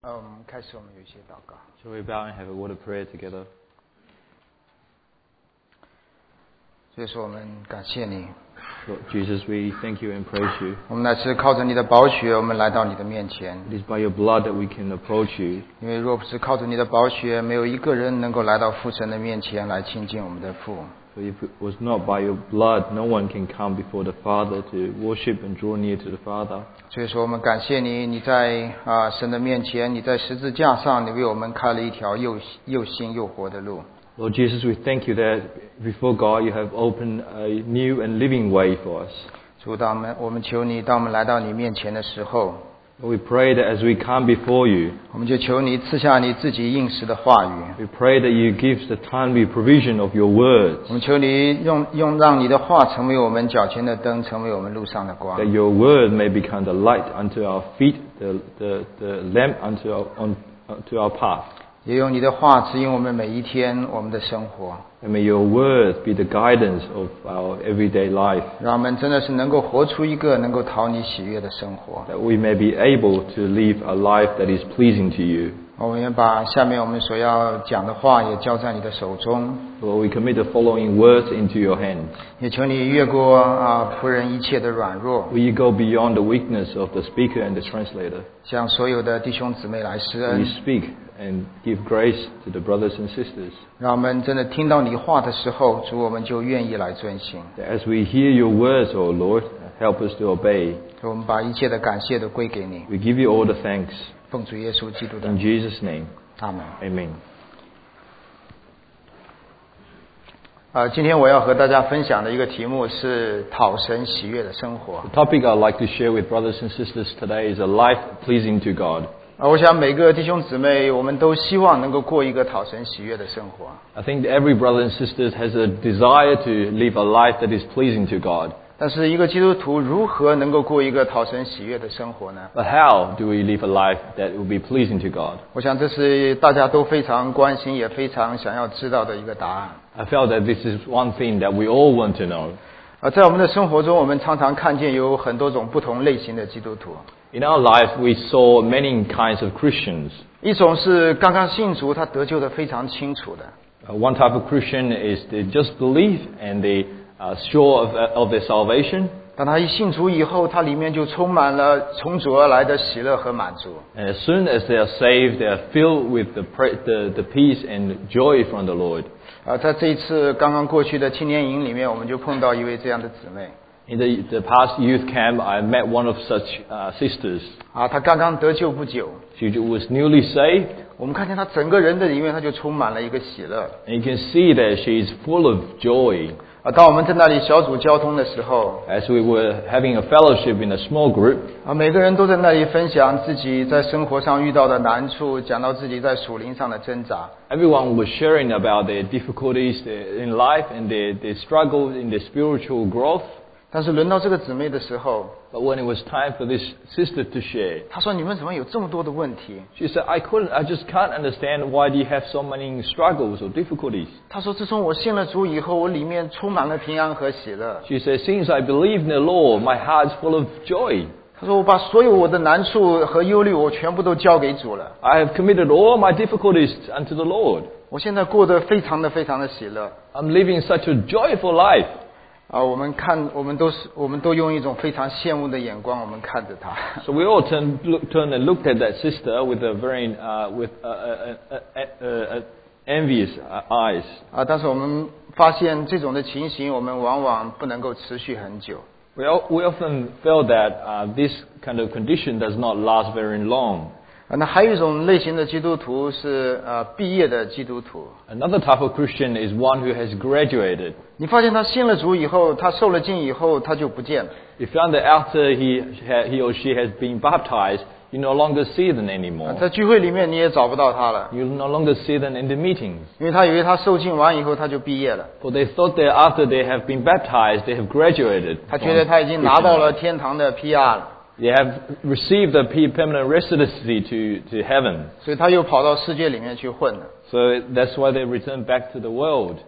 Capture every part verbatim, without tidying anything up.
呃，我们开始，我们有一些祷告。 Shall we bow and have a word of prayer together? 所以说，我们感谢你。 Lord Jesus, we thank you and praise you. 我们乃是靠着你的宝血，我们来到你的面前。 It is by your blood that we can approach you. 因为若不是靠着你的宝血，没有一个人能够来到父神的面前来亲近我们的父。 For if it was not by your blood, no one can come before the Father to worship and draw near to the Father. 所以说，我们感谢你，你在啊神的面前，你在十字架上，你为我们开了一条又又新又活的路。 Lord Jesus, we thank you that before God you have opened a new and living way for us. 主，当我们我们求你，当我们来到你面前的时候， Lord, we pray that as we come before you, 我们就求你赐下你自己应时的话语。 we pray that you give the timely provision of your words, 我们求你用用让你的话成为我们脚前的灯，成为我们路上的光。 that your word may become the light unto our feet, the, the, the lamp unto our, on, to our path. 也用你的话指引我们每一天我们的生活， And may your word be the guidance of our everyday life, 让我们真的是能够活出一个能够讨你喜悦的生活。 that we may be able to live a life that is pleasing to you. 我们也把下面我们所要讲的话也交在你的手中， Lord, we commit the following words into your hands. 也求你越过啊仆人一切的软弱， Will you go beyond the weakness of the speaker and the translator? 向所有的弟兄姊妹来施 Will 恩 you， speak and give grace to the brothers and sisters? 让我们真的听到你话的时候，主我们就愿意来遵行。 That as we hear your words, O Lord, help us to obey. 所以我们把一切的感谢都归给你， We give you all the thanks. 奉主耶稣基督的 In 名， Jesus' name, 阿门。 amen. 呃，今天我要和大家分享的一个题目是讨神喜悦的生活。 The topic I'd like to share with brothers and sisters today is a life pleasing to God. 啊，我想每个弟兄姊妹，我们都希望能够过一个讨神喜悦的生活。 I think every brother and sister has a desire to live a life that is pleasing to God. 但是一个基督徒如何能够过一个讨神喜悦的生活呢？ But how do we live a life that will be pleasing to God? 我想这是大家都非常关心，也非常想要知道的一个答案。 I felt that this is one thing that we all want to know. 啊，在我们的生活中，我们常常看见有很多种不同类型的基督徒。 In our life, we saw many kinds of Christians. 一种是刚刚信主，他得救的非常清楚的； Uh, one type of Christian is they just believe and they are sure of, uh, of their salvation. 当他一信主以后，他里面就充满了从主而来的喜乐和满足。 And as soon as they are saved, they are filled with the, pra- the, the peace and joy from the Lord. 啊，在这一次刚刚过去的青年营里面，我们就碰到一位这样的姊妹。 In the, the past youth camp, I met one of such uh, sisters. 啊，她刚刚得救不久， She was newly saved, 我们看见她整个人的里面，她就充满了一个喜乐。 and you can see that she is full of joy. 啊，当我们在那里小组交通的时候， As we were having a fellowship in a small group, 啊，每个人都在那里分享自己在生活上遇到的难处，讲到自己在属灵上的挣扎。 everyone was sharing about their difficulties in life and their, their struggles in their spiritual growth. 但是轮到这个姊妹的时候， But when it was time for this sister to share, 她说：“你们怎么有这么多的问题 she said, I couldn't, I just can't understand why do you have so many struggles or difficulties.？” 她说：“自从我信了主以后，我里面充满了平安和喜乐。 She said, since I believe in the Lord, my heart's full of joy. 她说：“我把所有我的难处和忧虑，我全部都交给主了。 I have committed all my difficulties unto the Lord. 我现在过得非常的非常的喜乐。” I'm living such a joyful life. 啊，我们看，我们都是，我们都用一种非常羡慕的眼光，我们看着她。 So we all turned, look, turned and looked at that sister with a very, uh, with uh, uh, uh, uh, uh, envious uh, eyes. 啊，但是我们发现这种的情形，我们往往不能够持续很久。 We, all, we often felt that uh, this kind of condition does not last very long. 啊，那还有一种类型的基督徒是呃毕业的基督徒。 Another type of Christian is one who has graduated. 你发现他信了主以后，他受了浸以后，他就不见了。 You found that after he, he or she has been baptized, you no longer see them 啊 anymore. 在聚会里面你也找不到他了， You no longer see them in the meetings. 因为他以为他受浸完以后他就毕业了， For they thought that after they have been baptized, they have graduated. 他觉得他已经拿到了天堂的 P R 了， They have received the permanent residency to, to heaven. 所以他又跑到世界里面去混了。 So that's why they return back to the world.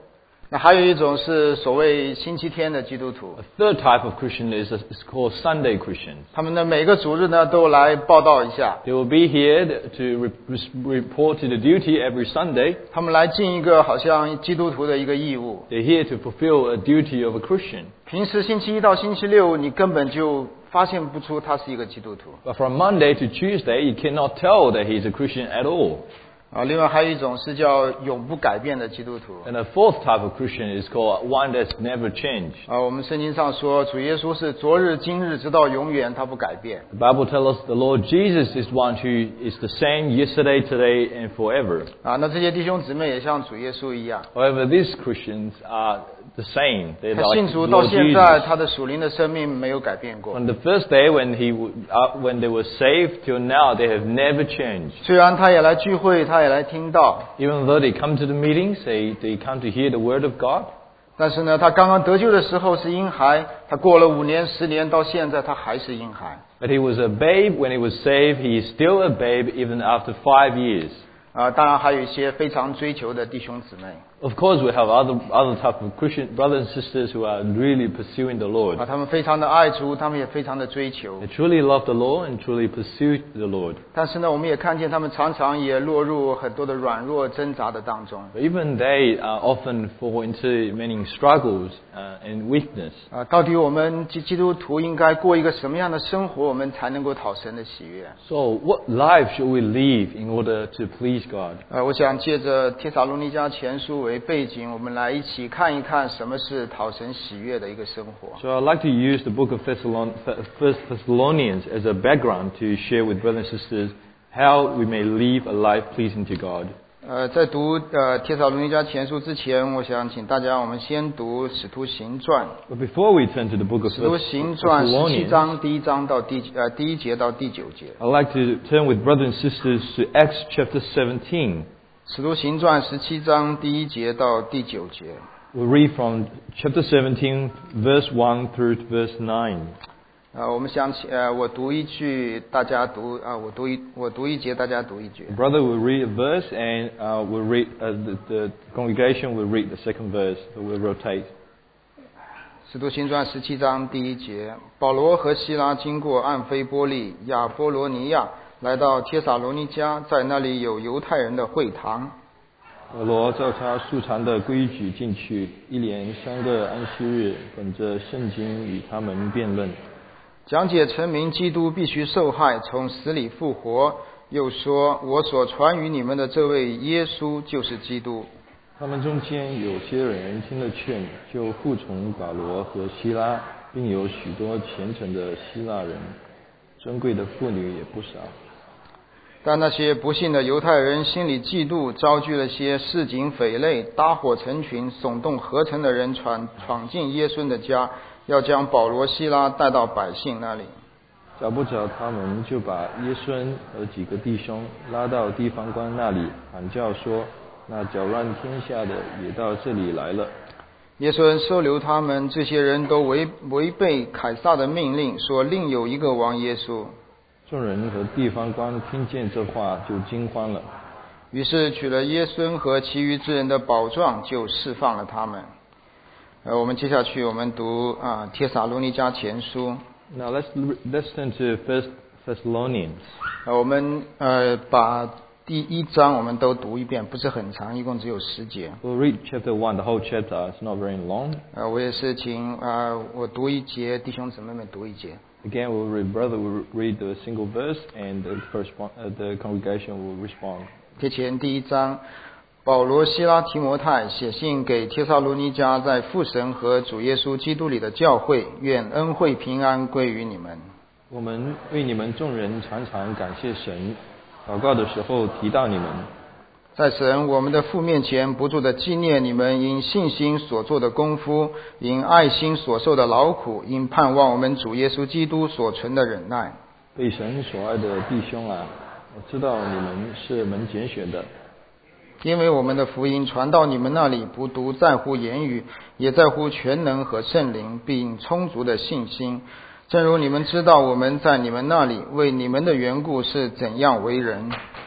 那还有一种是所谓星期天的基督徒， A third type of Christian is, is called Sunday Christians. 他们的每个主日呢都来报道一下， They will be here to re- report to the duty every Sunday. 他们来尽一个好像基督徒的一个义务。 They're here to fulfill a duty of a Christian. 平时星期一到星期六，你根本就发现不出他是一个基督徒。 But from Monday to Tuesday, you cannot tell that he's a Christian at all. 啊，另外还有一种是叫永不改变的基督徒。 And a fourth type of Christian is called one that's never changed. 啊，我们圣经上说，主耶稣是昨日、今日直到永远，他不改变。 The Bible tells us the Lord Jesus is one who is the same yesterday, today, and forever. 啊，那这些弟兄姊妹也像主耶稣一样， However, these Christians are the same. They're 他 like 信 the 主到 Lord 现在， Jesus. 他的属灵的生命没有改变过。 From the first day when he w- uh, when they were saved till now, they have never changed. 虽然他也来聚会，他也来听道， Even though they come to the meetings, they, they come to hear the word of God. 但是呢，他刚刚得救的时候是婴孩，他过了五年、十年，到现在他还是婴孩。 But he was a babe when he was saved. He is still a babe even after five years. 啊，当然还有一些非常追求的弟兄姊妹。 Of course, we have other other type of Christian brothers and sisters who are really pursuing the Lord. 啊，他们非常的爱主，他们也非常的追求。 They truly love the Lord and truly pursue the Lord. 但是呢，我们也看见他们常常也落入很多的软弱挣扎的当中。 But even they uh, often fall into many struggles uh, and weakness. 啊，到底我们基基督徒应该过一个什么样的生活，我们才能够讨神的喜悦？ So, what life should we live in order to please God? 呃，我想借着帖撒罗尼迦前书为背景，我们来一起看一看什么是讨神喜悦的一个生活。 So, I'd like to use the book of Thessalon- First Thessalonians as a background to share with brothers and sisters how we may live a life pleasing to God. 呃，在读呃帖撒罗尼迦前书之前，我想请大家我们先读使徒行传。 But before we turn to the book of 使徒 Thess- 行传十七 Thessalonians, 章第一章到第呃第一节到第九节。 I'd like to turn with brothers and sisters to Acts chapter seventeen. 使徒行传十七章第一节到第九节。 We'll read from chapter seventeen, verse one through to verse nine. 呃，我们想起呃，我读一句，大家读啊、我读一我读一节，大家读一节。 The brother will read a verse, and uh, we'll read uh, the, the congregation will read the second verse. So we'll rotate. 使徒行传十七章第一节，保罗和希拉经过暗非波利、亚波罗尼亚，来到帖撒罗尼迦，在那里有犹太人的会堂。 保罗照他素常的规矩进去，一连三个安息日，本着圣经与他们辩论。 讲解陈明基督必须受害，从死里复活，又说：“我所传与你们的这位耶稣就是基督。” 他们中间有些人听了劝，就服从保罗和希拉，并有许多虔诚的希腊人，尊贵的妇女也不少。 但那些不信的犹太人心里嫉妒，招聚了些市井匪类，搭伙成群，耸动合成的人闯闯进耶稣的家，要将保罗、希拉带到百姓那里。 找不着他们，就把耶孙和几个弟兄拉到地方官那里，喊叫说：“那搅乱天下的也到这里来了。” 耶稣收留他们，这些人都违违背凯撒的命令，说另有一个王耶稣。 众人和地方官听见这话，就惊慌了。 于是取了耶稣和其余之人的宝状，就释放了他们。呃，我们接下去我们读啊帖撒罗尼迦前书。 Now let's let's turn to First Thessalonians. 呃，我们呃把第一章我们都读一遍，不是很长，一共只有十节。 We'll read chapter one, the whole chapter. It's not very long. 呃，我也是请呃我读一节，弟兄姊妹们读一节。 Again, we'll read, brother will read the single verse, and the first one, uh, the congregation will respond. 帖前第一章，保罗、希拉、提摩太写信给帖撒罗尼迦在父神和主耶稣基督里的教会，愿恩惠平安归于你们。 我们为你们众人常常感谢神，祷告的时候提到你们， 在神我们的父面前不住地纪念你们因信心所做的功夫，因爱心所受的劳苦，因盼望我们主耶稣基督所存的忍耐。 被神所爱的弟兄啊，我知道你们是门拣选的， 因为我们的福音传到你们那里，不独在乎言语，也在乎全能和圣灵，并充足的信心。正如你们知道我们在你们那里为你们的缘故是怎样为人。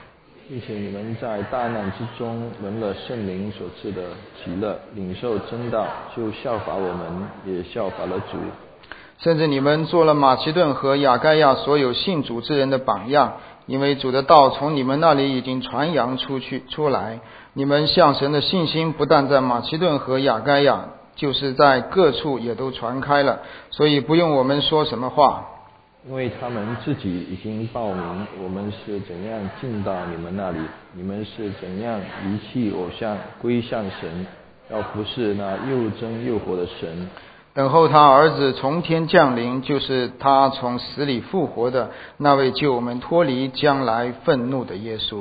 并且你们在大难之中闻了圣灵所赐的喜乐，领受真道，就效法我们，也效法了主。 甚至你们做了马其顿和亚该亚所有信主之人的榜样，因为主的道从你们那里已经传扬出去出来，你们向神的信心不但在马其顿和亚该亚，就是在各处也都传开了，所以不用我们说什么话。 因为他们自己已经报明，我们是怎样进到你们那里，你们是怎样离弃偶像归向神，要服侍那又真又活的神。 等候他儿子从天降临，就是他从死里复活的那位救我们脱离将来愤怒的耶稣。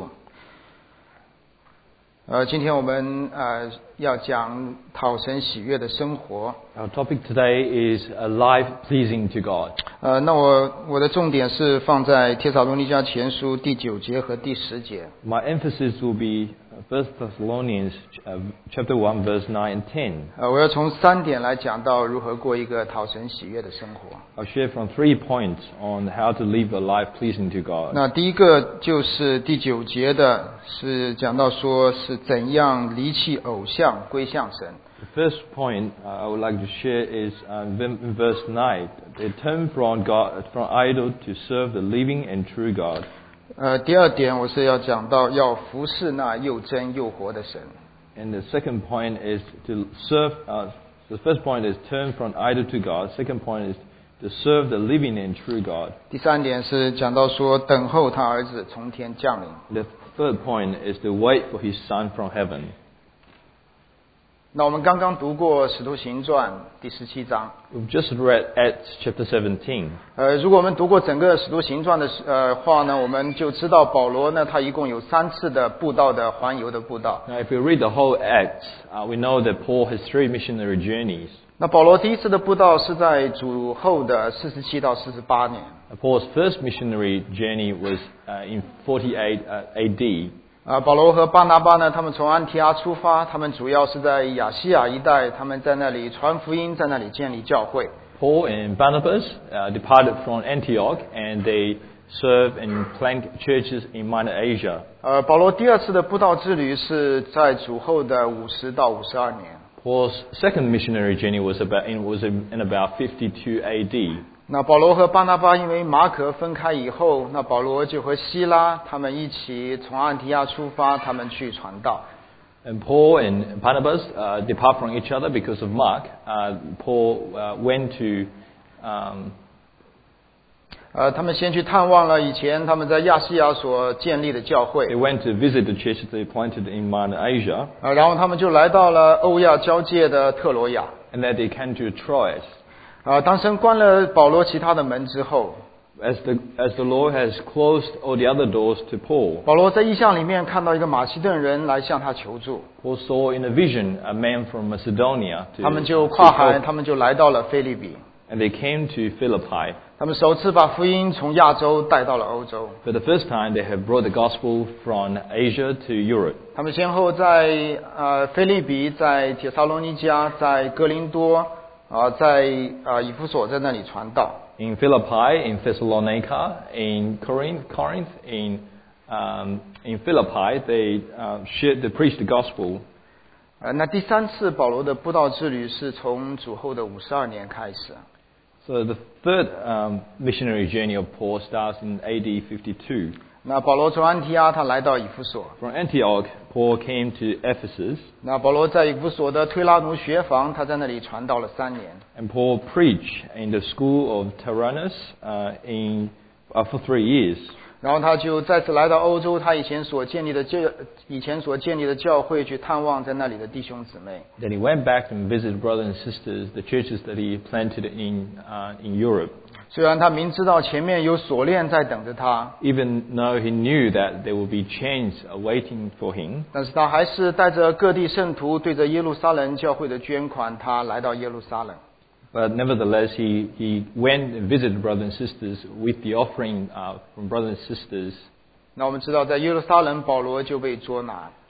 呃，今天我们呃要讲讨神喜悦的生活。 Our topic today is a life pleasing to God. 呃，那我我的重点是放在帖撒罗尼迦前书第九节和第十节。 My emphasis will be First Thessalonians uh, chapter one, verse nine and ten. 呃，我要从三点来讲到如何过一个讨神喜悦的生活。 I'll share from three points on how to live a life pleasing to God. 那第一个就是第九节的，是讲到说是怎样离弃偶像归向神。 The first point uh, I would like to share is uh, in verse nine. They turn from God, from idol to serve the living and true God. 呃，第二点我是要讲到要服侍那又真又活的神。 And the second point is to serve. Uh, the first point is turn from idol to God. Second point is to serve the living and true God. 第三点是讲到说等候他儿子从天降临。 The third point is to wait for His Son from heaven. 那我们刚刚读过《使徒行传》第十七章。 We've just read Acts chapter seventeen. 呃，如果我们读过整个《使徒行传》的呃话呢，我们就知道保罗呢，他一共有三次的布道的环游的布道。 Now, if we read the whole Acts, uh, we know that Paul has three missionary journeys. 那保罗第一次的布道是在主后的四十七到四十八年。 Paul's first missionary journey was uh, in forty-eight uh, A D. 啊，保罗和巴拿巴呢，他们从安提阿出发，他们主要是在亚细亚一带，他们在那里传福音，在那里建立教会。 Paul and Barnabas uh, departed from Antioch and they served and plant churches in Minor Asia. 呃，保罗第二次的布道之旅是在主后的五十到五十二年。 Paul's second missionary journey was about in was in, in about fifty-two A D. 那保罗和巴拿巴因为马可分开以后，那保罗就和希拉他们一起从安提亚出发，他们去传道。 And Paul and Barnabas uh, depart from each other because of Mark. Uh, Paul uh, went to um, 呃，他们先去探望了以前他们在亚细亚所建立的教会。 they went to visit the churches they planted in Minor Asia. 呃，然后他们就来到了欧亚交界的特罗亚。 And then they came to Troas. 啊，当神关了保罗其他的门之后， As the, as the Lord has closed all the other doors to Paul, 保罗在异象里面看到一个马其顿人来向他求助， Paul saw in a vision a man from Macedonia. To, 他们就 to 跨海， help, 他们就来到了腓立比。 and they came to Philippi. 他们首次把福音从亚洲带到了欧洲。 For the first time, they have brought the gospel from Asia to Europe. 他们先后在呃腓立比、在帖撒罗尼迦、在哥林多啊、在啊以弗所在那里传道。 In Philippi, in Thessalonica, in Corinth, Corinth, in um, in Philippi, they uh, shared, they preached the gospel. 呃，那第三次保罗的布道之旅是从主后的五十二年开始。 So the third um, missionary journey of Paul starts in A D fifty-two. 那保罗从安提阿他来到以弗所。 From Antioch, Paul came to Ephesus, 那保罗在以弗所的推拉奴学房，他在那里传道了三年。 and Paul preached in the school of Tyrannus uh, in uh, for three years. 然后他就再次来到欧洲，他以前所建立的教以前所建立的教会去探望在那里的弟兄姊妹。 Then he went back and visited brothers and sisters, the churches that he planted in uh, in Europe. 虽然他明知道前面有锁链在等着他， Even though he knew that there would be chains awaiting for him, 但是他还是带着各地圣徒对着耶路撒冷教会的捐款，他来到耶路撒冷。 but nevertheless he, he went and visited brothers and sisters with the offering uh, from brothers and sisters. 那我们知道，在耶路撒冷，保罗就被捉拿。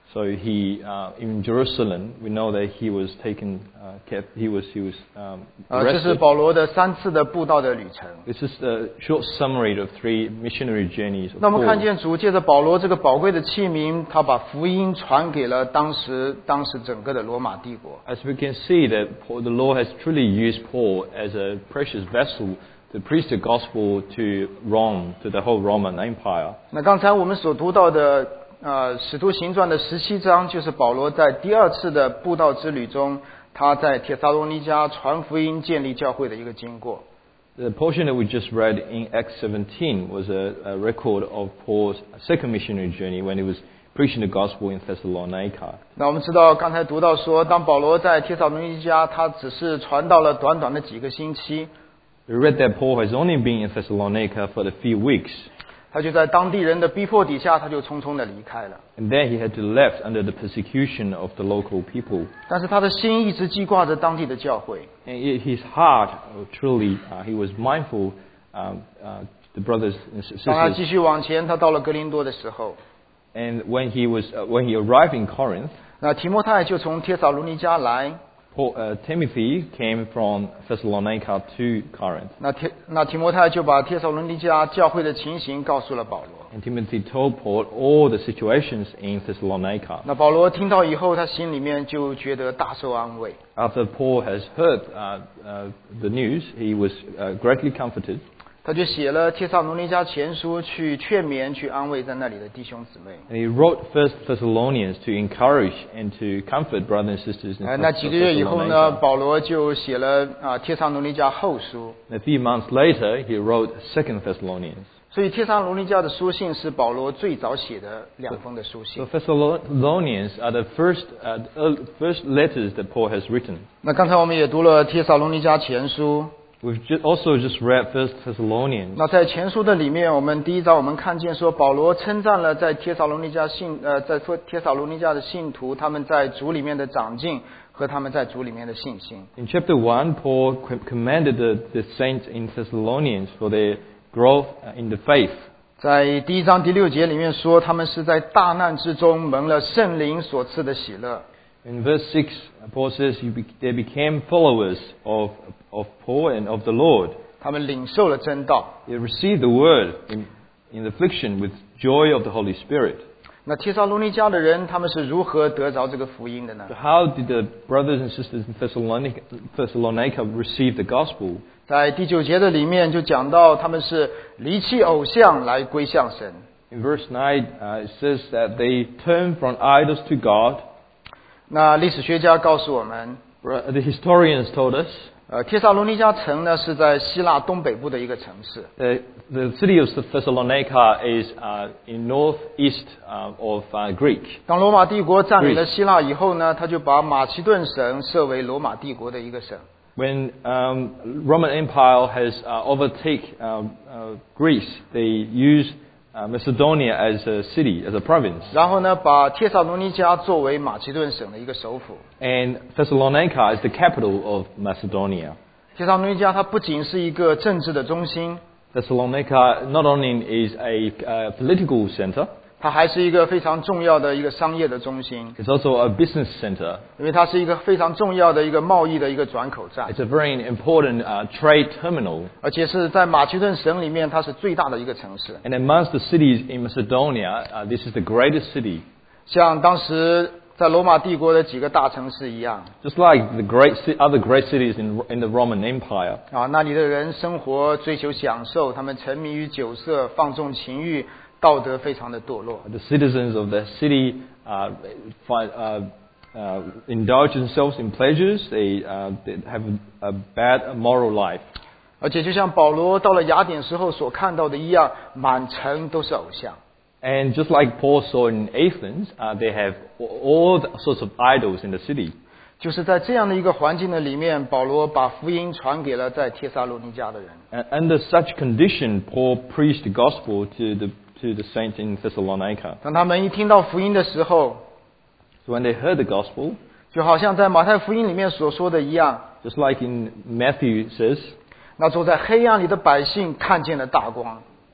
So he uh, in Jerusalem, we know that he was taken, uh, kept, he was he was um, 呃，这是 arrested. 保罗的三次的布道的旅程。 This is a short summary of three missionary journeys of 那我们看 Paul. 见主借着保罗这个宝贵的器皿，他把福音传给了当时当时整个的罗马帝国。 As we can see that Paul, the Lord has truly used Paul as a precious vessel to preach the gospel to Rome, to the whole Roman Empire. 那刚才我们所读到的呃使徒行传的十七章，就是保罗在第二次的布道之旅中，他在帖撒罗尼迦传福音、建立教会的一个经过。 The portion that we just read in Acts seventeen was a, a record of Paul's second missionary journey when he was preaching the gospel in Thessalonica. 那我们知道，刚才读到说，当保罗在帖撒罗尼迦，他只是传道了短短的几个星期， We read that Paul has only been in Thessalonica for a few weeks, 他就在当地人的逼迫底下，他就匆匆的离开了。 and then he had to left under the persecution of the local people. 但是他的心一直记挂着当地的教会。 And i- his heart, uh, truly, uh, he was mindful, um, uh, the brothers and 当他 sisters. 继续往前，他到了格林多的时候， And when he was, uh, when he arrived in Corinth, 那提摩太就从帖撒罗尼迦来。 Paul, uh, Timothy came from Thessalonica to Corinth. 那提那提摩太就把帖撒罗尼迦教会的情形告诉了保罗。 And Timothy told Paul all the situations in Thessalonica. 那保罗听到以后，他心里面就觉得大受安慰。 After Paul has heard uh, uh, the news, he was uh, greatly comforted. 他就写了帖撒罗尼迦前书，去劝勉、去安慰在那里的弟兄姊妹。 And he wrote First Thessalonians to encourage and to comfort brothers and sisters in 呃，那 Thess- 几个月以后呢， Thessalonica. 保罗就写了啊帖撒罗尼迦后书。 A few months later, he wrote Second Thessalonians. 所以帖撒罗尼迦的书信是保罗最早写的两封的书 So 信。 Thessalonians are the first, uh, early- first letters that Paul has written. 那刚才我们也读了帖撒罗尼迦前书。 We've ju- also just read First Thessalonians. 那在前书的里面，我们第一章我们看见说，保罗称赞了在帖撒罗尼迦信呃，在帖撒罗尼迦的信徒，他们在主里面的长进和他们在主里面的信心。 In chapter one, Paul com- commended the, the saints in Thessalonians for their growth uh, in the faith. 在第一章第六节里面说，他们是在大难之中蒙了圣灵所赐的喜乐。 In verse six, Paul says you be- they became followers of, of Paul and of the Lord. 他们领受了真道。 They received the word in, in affliction with joy of the Holy Spirit. 那帖撒罗尼迦的人，他们是如何得着这个福音的呢 So？ how did the brothers and sisters in Thessalonica, Thessalonica receive the gospel? 在第九节的里面就讲到，他们是离弃偶像来归向神。 In verse nine, uh, it says that they turned from idols to God. 那历史学家告诉我们， The historians told us 呃，帖撒罗尼迦城呢是在希腊东北部的一个城市。 that the city of Thessalonica is uh, in northeast uh, of uh, Greek. 当罗马帝国占领了希腊以后呢，他就把马其顿省设为罗马帝国的一个省。 When um, Roman Empire has uh, overtake um, uh, Greece, they use uh, Macedonia as a city, as a province. 然后呢，把帖撒罗尼迦作为马其顿省的一个首府。 And Thessalonica is the capital of Macedonia. 帖撒罗尼迦它不仅是一个政治的中心， Thessalonica not only is a uh, political center, 它还是一个非常重要的一个商业的中心， it's also a business center. 因为它是一个非常重要的一个贸易的一个转口站， It's a very important uh, trade terminal. 而且是在马其顿省里面，它是最大的一个城市。 And amongst the cities in Macedonia, uh, this is the greatest city. 像当时在罗马帝国的几个大城市一样， Just like the great ci- other great cities in, in the Roman Empire. 啊，那里的人生活追求享受，他们沉迷于酒色，放纵情欲，道德非常的堕落。 The citizens of the city uh, find, uh, uh, indulge themselves in pleasures. They, uh, they have a, a bad moral life. 而且就像保罗到了雅典时候所看到的一样，满城都是偶像。 And just like Paul saw in Athens, uh, they have all sorts of idols in the city. 就是在这样的一个环境的里面，保罗把福音传给了在帖撒罗尼迦的人。 And under such condition, Paul preached the gospel to the, to the saints in Thessalonica. 当他们一听到福音的时候， So when they heard the gospel, 就好像在马太福音里面所说的一样， just like in Matthew says, 那坐在黑暗里的百姓看见了大光。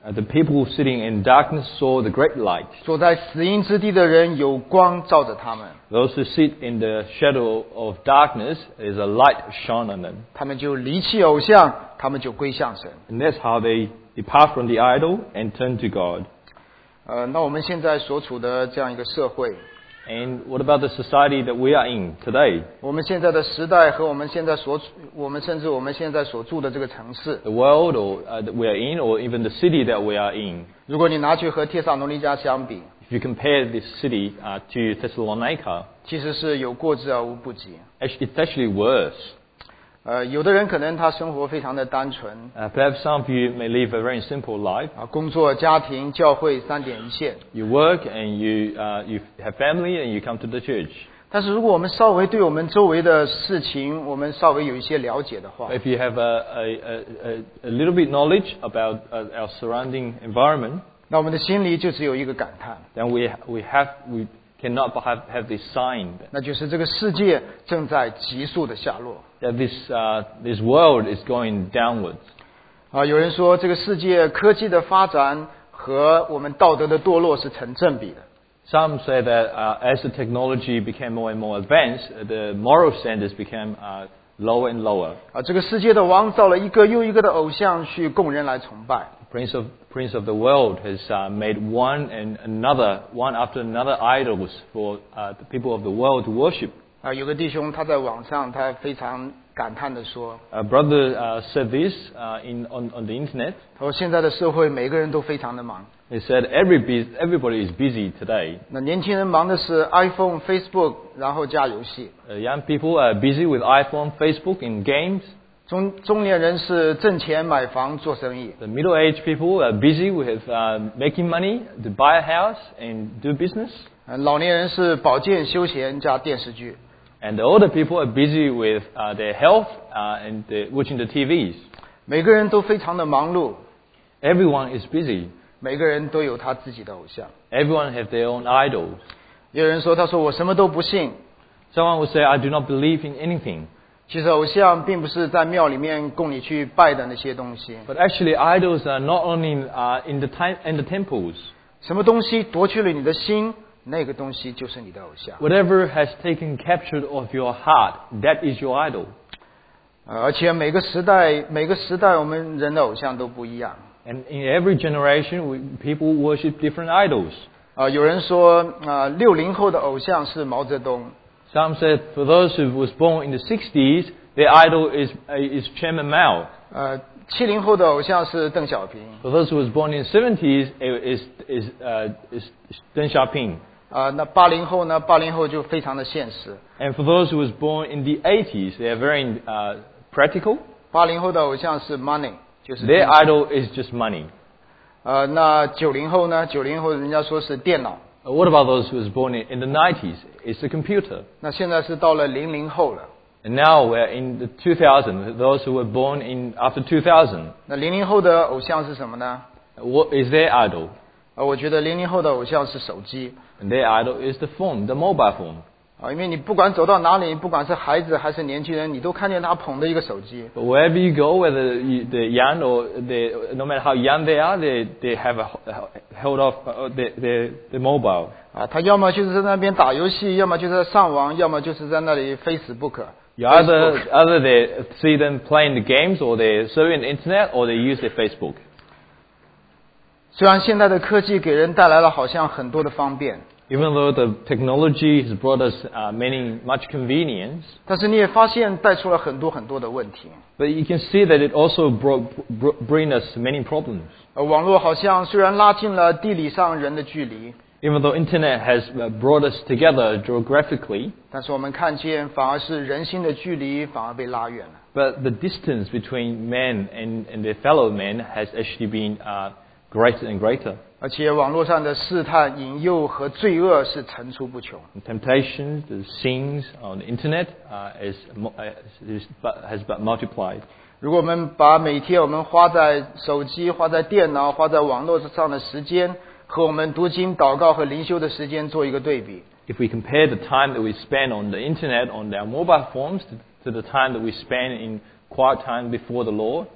Uh, the people sitting in darkness saw the great light. 坐在死荫之地的人有光照着他们， Those who sit in the shadow of darkness, is a light shone on them. 他们就离弃偶像，他们就归向神。 And that's how they depart from the idol and turn to God. 呃，那我们现在所处的这样一个社会， And what about the society that we are in today? 我们现在的时代和我们现在所处，我们甚至我们现在所住的这个城市， The world or, uh, that we are in, or even the city that we are in. 如果你拿去和帖撒罗尼迦相比， If you compare this city uh, to Thessalonica, 其实是有过之而无不及。 actually, it's actually worse. 呃，有的人可能他生活非常的单纯， Uh, perhaps some of you may live a very simple life. 啊，工作、家庭、教会三点一线。 You work and you, uh, you have family and you come to the church. 但是如果我们稍微对我们周围的事情，我们稍微有一些了解的话， If you have a, a, a, a little bit knowledge about uh, our surrounding environment, 那我们的心里就只有一个感叹， then we, we, have, we cannot but have, have this sign 那就是这个世界正在急速的下落。 that this, uh, this world is going downwards. 啊，有人说这个世界科技的发展和我们道德的堕落是成正比的。 Some say that uh, as the technology became more and more advanced, the moral standards became uh, lower and lower. 啊，这个世界的王造了一个又一个的偶像去供人来崇拜。 Prince of, Prince of the world has uh, made one and another, one after another idols for uh, the people of the world to worship. 啊，有个弟兄他在网上他非常感叹的说， A brother uh, said this uh, in, on, on the internet. 他说现在的社会每个人都非常的忙。 He said every bus- everybody is busy today. 那年轻人忙的是 iPhone、Facebook， 然后加游戏； Uh, young people are busy with iPhone, Facebook, and games. 中中年人是挣钱、买房、做生意； The middle-aged people are busy with uh, making money to buy a house and do business. 呃老年人是保健、休闲加电视剧。 And the older people are busy with uh, their health uh, and uh, watching the T Vs. 每个人都非常的忙碌， Everyone is busy. 每个人都有他自己的偶像。 Everyone have their own idols. 有人说：“他说我什么都不信。 Someone will say, I do not believe in anything. ” 其实偶像并不是在庙里面供你去拜的那些东西。 But actually, idols are not only uh, in, the time, in the temples. 什么东西夺去了你的心，那个东西就是你的偶像。 Whatever has taken capture of your heart, that is your idol. 呃而且每个时代，每个时代我们人的偶像都不一样。 And in every generation, we, people worship different idols. 啊、有人说，啊、六零后的偶像是毛泽东。 Some said for those who was born in the sixties, their idol is, uh, is Chairman Mao. 呃，七零后的偶像是邓小平。 For those who was born in the seventies, it is, is, uh, is Deng Xiaoping. 啊、那八零后呢？八零后就非常的现实。 And for those who was born in the eighties, they are very uh, practical. 八零后的偶像是 money， 就是 Their idol is just money. 呃，那九零后呢？九零后人家说是电脑。 Uh, What about those who was born in, in the nineties? It's the computer. 那现在是到了零零后了。 And now we're in the two thousand, those who were born in after two thousand. 那零零后的偶像是什么呢？ What is their idol? 呃，我觉得零零后的偶像是手机。 And their idol is the phone, the mobile phone. 啊，因为你不管走到哪里，不管是孩子还是年轻人，你都看见他捧着一个手机。 But wherever you go, whether you, they're young or they, no matter how young they are, they, they have a, held off uh, their, their, their mobile. 啊，他要么就是在那边打游戏，要么就是在上网，要么就是在那里 Facebook。 You either, either they see them playing the games or they're surfing the internet or they use their Facebook. 虽然现在的科技给人带来了好像很多的方便， Even though the technology has brought us uh, many, much convenience, 但是你也发现带出了很多很多的问题。 but you can see that it also brought, brought, bring us many problems. 呃，网络好像虽然拉近了地理上人的距离， Even though internet has uh, brought us together geographically, 但是我们看见反而是人心的距离反而被拉远了。 but the distance between men and, and their fellow men has actually been uh, greater and greater. 而且网络上的试探、引诱和罪恶是层出不穷。 The temptations, the sins on the internet uh, is, mo- uh, is, but has but multiplied. 如果我们把每天我们花在手机、花在电脑、花在网络上的时间，和我们读经、祷告和灵修的时间做一个对比， If we compare the time that we spend on the internet, on our mobile phones, to, to the time that we spend in quiet time before the Lord,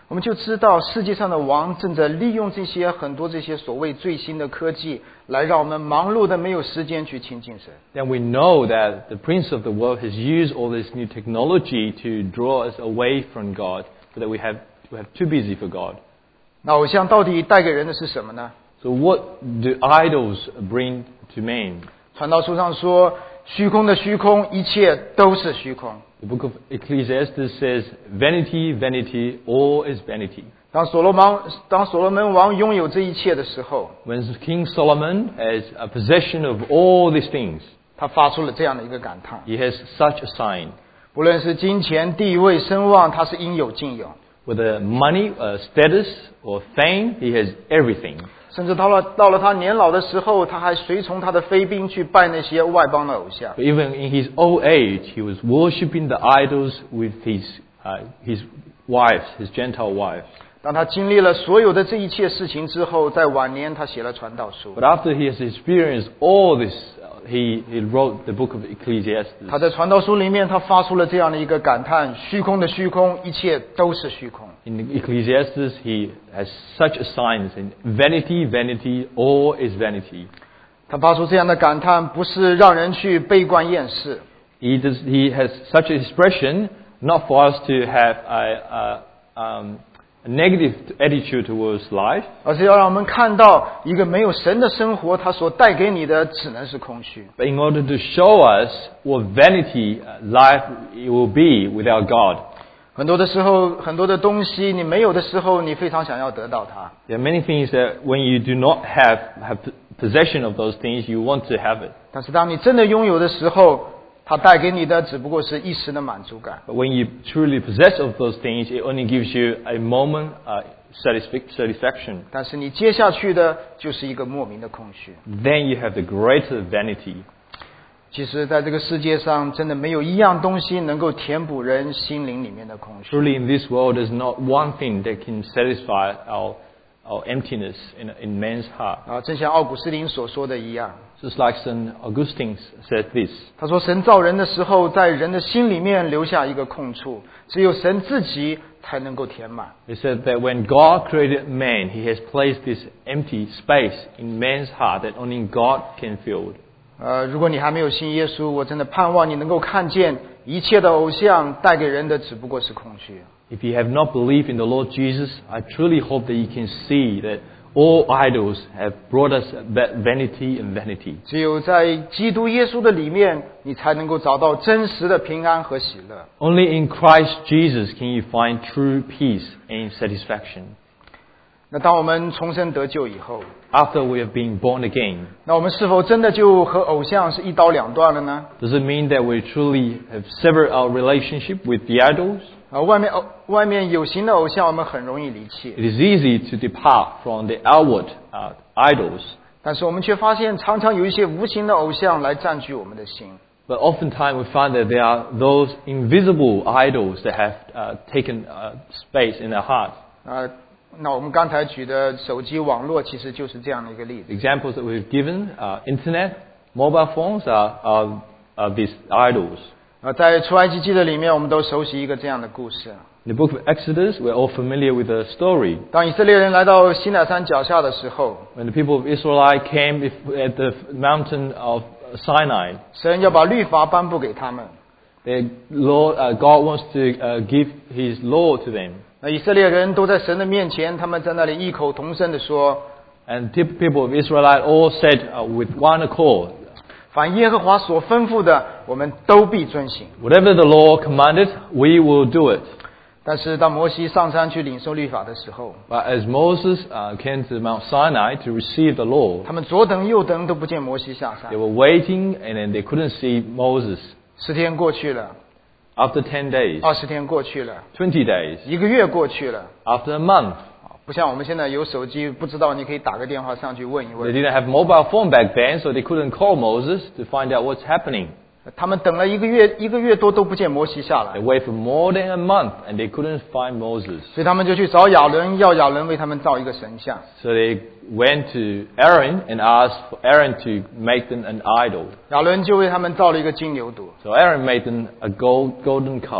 我们就知道世界上的王正在利用这些很多这些所谓最新的科技，来让我们忙碌的没有时间去亲近神。 Then we know that the prince of the world has used all this new technology to draw us away from God, so that we have we have too busy for God. 那偶像到底带给人的是什么呢？ So what do idols bring to man? 传道书上说，虚空的虚空，一切都是虚空。 The book of Ecclesiastes says, "Vanity, vanity, all is vanity." 当所罗门当所罗门王拥有这一切的时候， When King Solomon has a possession of all these things, 他发出了这样的一个感叹： he has such a sign. 不论是金钱、地位、声望，他是应有尽有。 Whether money, uh, status, or fame, he has everything. 甚至到了到了他年老的时候，他还随从他的妃嫔去拜那些外邦的偶像。 But even in his old age, he was worshipping the idols with his uh, his wives, his Gentile wives. 当他经历了所有的这一切事情之后，在晚年他写了传道书。 But after he has experienced all this, uh, he he wrote the book of Ecclesiastes. 他在传道书里面，他发出了这样的一个感叹：虚空的虚空，一切都是虚空。 In Ecclesiastes, he has such a sign saying, "Vanity, vanity, all is vanity." 他发出这样的感叹，不是让人去悲观厌世， He does, he has such an expression not for us to have a, a, um, a negative attitude towards life, 而是要让我们看到一个没有神的生活，它所带给你的只能是空虚。 but in order to show us what vanity uh, life it will be without God. 很多的时候，很多的东西你没有的时候，你非常想要得到它。 There are many things that when you do not have have possession of those things, you want to have it. 但是当你真的拥有的时候，它带给你的只不过是一时的满足感。 But when you truly possess of those things, it only gives you a moment uh, satisfac- satisfaction. 但是你接下去的就是一个莫名的空虚。 Then you have the greater vanity. 其实，在这个世界上，真的没有一样东西能够填补人心灵里面的空虚。 Truly, in this world, there's not one thing that can satisfy our our emptiness in in man's heart. 啊，正像奥古斯丁所说的一样， Just like Saint Augustine said this. 他说：“神造人的时候，在人的心里面留下一个空处，只有神自己才能够填满。 He said that when God created man, He has placed this empty space in man's heart that only God can fill. ” 呃，如果你还没有信耶稣，我真的盼望你能够看见，一切的偶像带给人的只不过是空虚。 If you have not believed in the Lord Jesus, I truly hope that you can see that all idols have brought us vanity and vanity. 只有在基督耶稣的里面，你才能够找到真实的平安和喜乐。 Only in Christ Jesus can you find true peace and satisfaction. 那当我们重生得救以后， After we have been born again, 那我们是否真的就和偶像是一刀两断了呢？ does it mean that we truly have severed our relationship with the idols? 啊，外面偶外面有形的偶像，我们很容易离 It 弃， is easy to depart from the outward uh, idols, 但是我们却发现，常常有一些无形的偶像来占据我们的心。 but oftentimes we find that there are those invisible idols that have uh, taken uh, space in our hearts. 啊，那我们刚才举的手机网络，其实就是这样的一个例子。 Examples that we've given, uh, internet, mobile phones are, are, are these idols. 啊，在出埃及记的里面，我们都熟悉一个这样的故事。 In the book of Exodus, we're all familiar with the story. 当以色列人来到西乃山脚下的时候， When the people of Israel came at the mountain of Sinai, 神要把律法颁布给他们。 the Lord, uh, God wants to uh, give His law to them. 那以色列人都在神的面前，他们在那里异口同声地说 And the people of Israel all said uh, with one accord, 凡耶和华所吩咐的，我们都必遵行。 whatever the law commanded, we will do it. 但是当摩西上山去领受律法的时候， But as Moses uh, came to Mount Sinai to receive the law, 他们左等右等都不见摩西下山 they。were waiting and then they couldn't see Moses. 十天过去了， After ten days, 二十天过去了， twenty days, 一个月过去了。 after a month, 不像我们现在有手机，不知道你可以打个电话上去问一 they 问。 didn't have mobile phone back then, so they couldn't call Moses to find out what's happening. 他们等了一个月，一个月多都不见摩西下来 They，waited for more than a month and they couldn't find Moses. 所以他们就去找亚伦，要亚伦为他们造一个神像。 So they went to Aaron and asked for Aaron to make them an idol. 亚伦就为他们造了一个金牛犊。 So Aaron made them a gold, golden cow.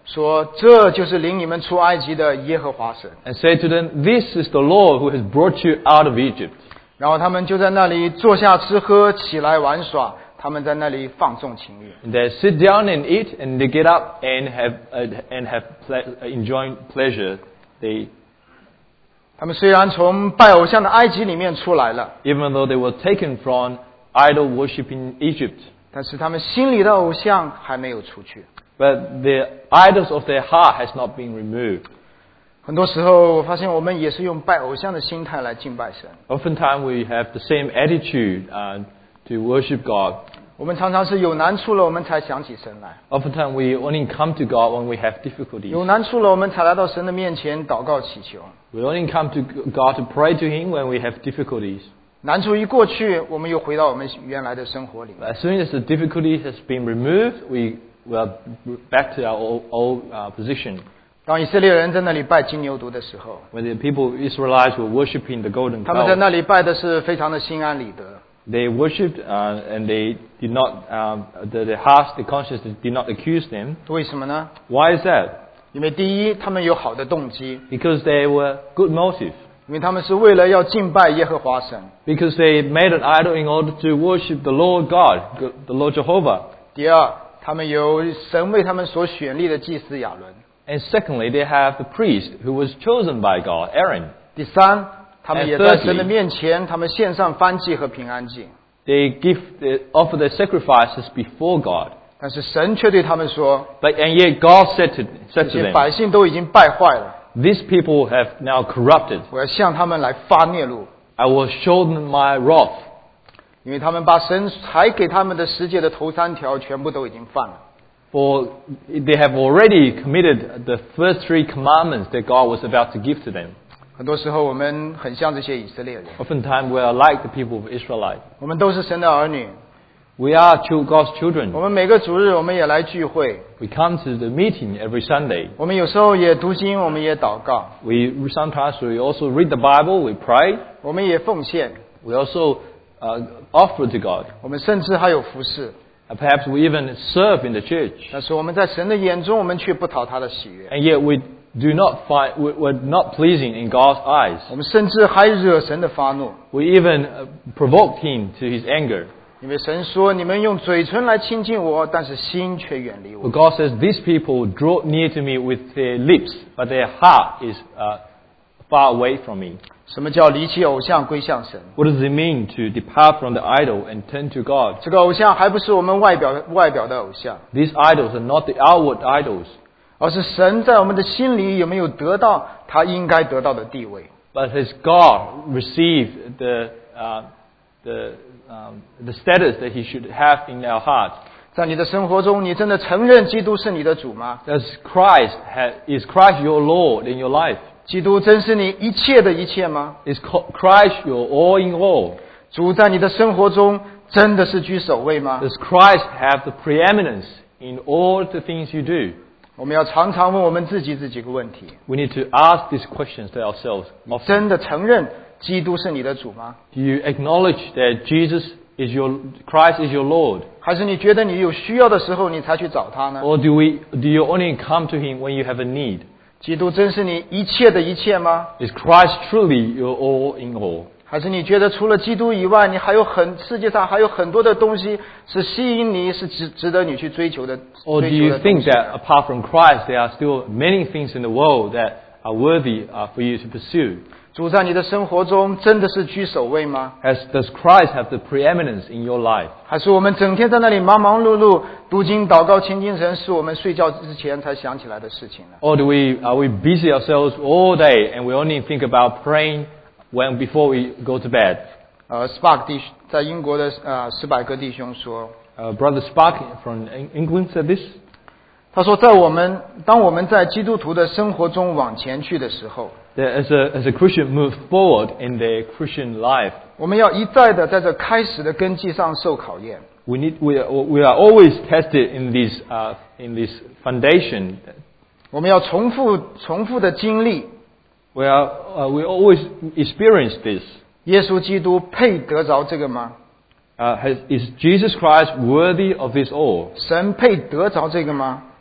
说这就是领你们出埃及的耶和华神。 and said to them, This is the Lord who has brought you out of Egypt. 然后他们就在那里坐下吃喝，起来玩耍，他们在那里放纵情欲。 And they sit down and eat, and they get up and have uh, and have ple- enjoying pleasure. They, 他们虽然从拜偶像的埃及里面出来了， even though they were taken from idol worship in Egypt, 但是他们心里的偶像还没有出去。 but the idols of their heart has not been removed. 很多时候，我发现我们也是用拜偶像的心态来敬拜神。 Oftentimes we have the same attitude uh, to worship God. 我们常常是有难处了，我们才想起神来； Oftentimes we only come to God when we have difficulties. 有难处了，我们才来到神的面前祷告祈求。 We only come to God to pray to Him when we have difficulties. 难处一过去，我们又回到我们原来的生活里。 As soon as the difficulty has been removed, we we are back to our old, old uh, position. 当以色列人在那里拜金牛犊的时候， When the people Israelites were worshiping the golden 他们在 cow, 那里拜的是非常的心安理得。 they worshipped uh, and they did not um, the, the hearts, the conscience did not accuse them. 为什么呢？ Why is that? 因为第一，他们有好的动机， Because they were good motive. 因为他们是为了要敬拜耶和华神。 Because they made an idol in order to worship the Lord God, the Lord Jehovah. 第二，他们有神为他们所选立的祭司亚伦。 And secondly, they have the priest who was chosen by God, Aaron. 第三，他们 And 也在 thirdly, 神的面前，他们献上燔祭和平安祭。 They give, they offer their sacrifices before God. 但是神却对他们说 But and yet God said to, 这 said to 些 them, 百姓都已经败坏了， These people have now corrupted. 我要向他们来发孽怒， I will show them my wrath. 因为他们把神才给他们的十诫的头三条全部都已经犯了。 For they have already committed the first three commandments that God was about to give to them. 很多时候我们很像这些以色列人， Oftentimes we are like the people of Israelite. 我们都是神的儿女， We are chil- God's 我 children. 们每个主日我们也来聚会， We come to the meeting every Sunday. 我们有时候也读经，我们也祷告， We sometimes we also read the Bible. We pray. 我们也奉献， We also uh, offer to God. 我们甚至还有服侍。 And perhaps we even serve in the church. 但是我们在神的眼中，我们却不讨他的喜悦， And yet we do not find, we- we're not pleasing in God's eyes. 我们甚至还惹神的发怒。 We even uh, provoked Him to His anger. 因为神说：“你们用嘴唇来亲近我，但是心却远离 For 我。 God says, these people draw near to me with their lips, but their heart is uh, far away from me. ” 什么叫离弃偶像归向神？ What does it mean to depart from the idol and turn to God? 这个偶像还不是我们外表外表的偶像， These idols are not the outward idols, 而是神在我们的心里有没有得到他应该得到的地位。 but has God received the, uh, the, um, the status that He should have in our hearts? 在你的生活中，你真的承认基督是你的主吗？ Does Christ have, is Christ your Lord in your life? 基督真是你一切的一切吗？ Is Christ your all in all? 主在你的生活中真的是居首位吗？ Does Christ have the preeminence in all the things you do? 我们要常常问我们自己这几个问题： We need to ask these questions to ourselves. 你真的承认基督是你的主吗？ Do you acknowledge that Jesus is your, Christ is your Lord? 还是你觉得你有需要的时候你才去找他呢？ Or do we, do you only come to Him when you have a need? 基督真是你一切的一切吗？ Is Christ truly your all in all? 还是你觉得除了基督以外，你还有很世界上还有很多的东西是吸引你，是值值得你去追求的？ Or do 追求 you 的东 think 西 that apart from Christ, there are still many things in the world that are worthy uh, for you to pursue? 主在你的生活中真的是居首位吗？ Has, does Christ have the preeminence in your life? 还是我们整天在那里忙忙碌碌读经祷告亲近神，是我们睡觉之前才想起来的事情呢？ Or do we, are we busy ourselves all day and we only think about praying when, before we go to bed? 呃 ，Spark 弟在英国的呃史百格弟兄说， Uh, Brother Spark from England said this. 他说，在我们当我们在基督徒的生活中往前去的时候， That as a, as a Christian moves forward in their Christian life, 我们要一再的在这开始的根基上受考验。 we need, we are, we are always tested in this, uh, in this foundation. 我们要重复重复的经历， We are, uh, we always experience this. 耶稣基督配得着这个吗？ Uh, has, is Jesus Christ worthy of this all? 神配得着这个吗？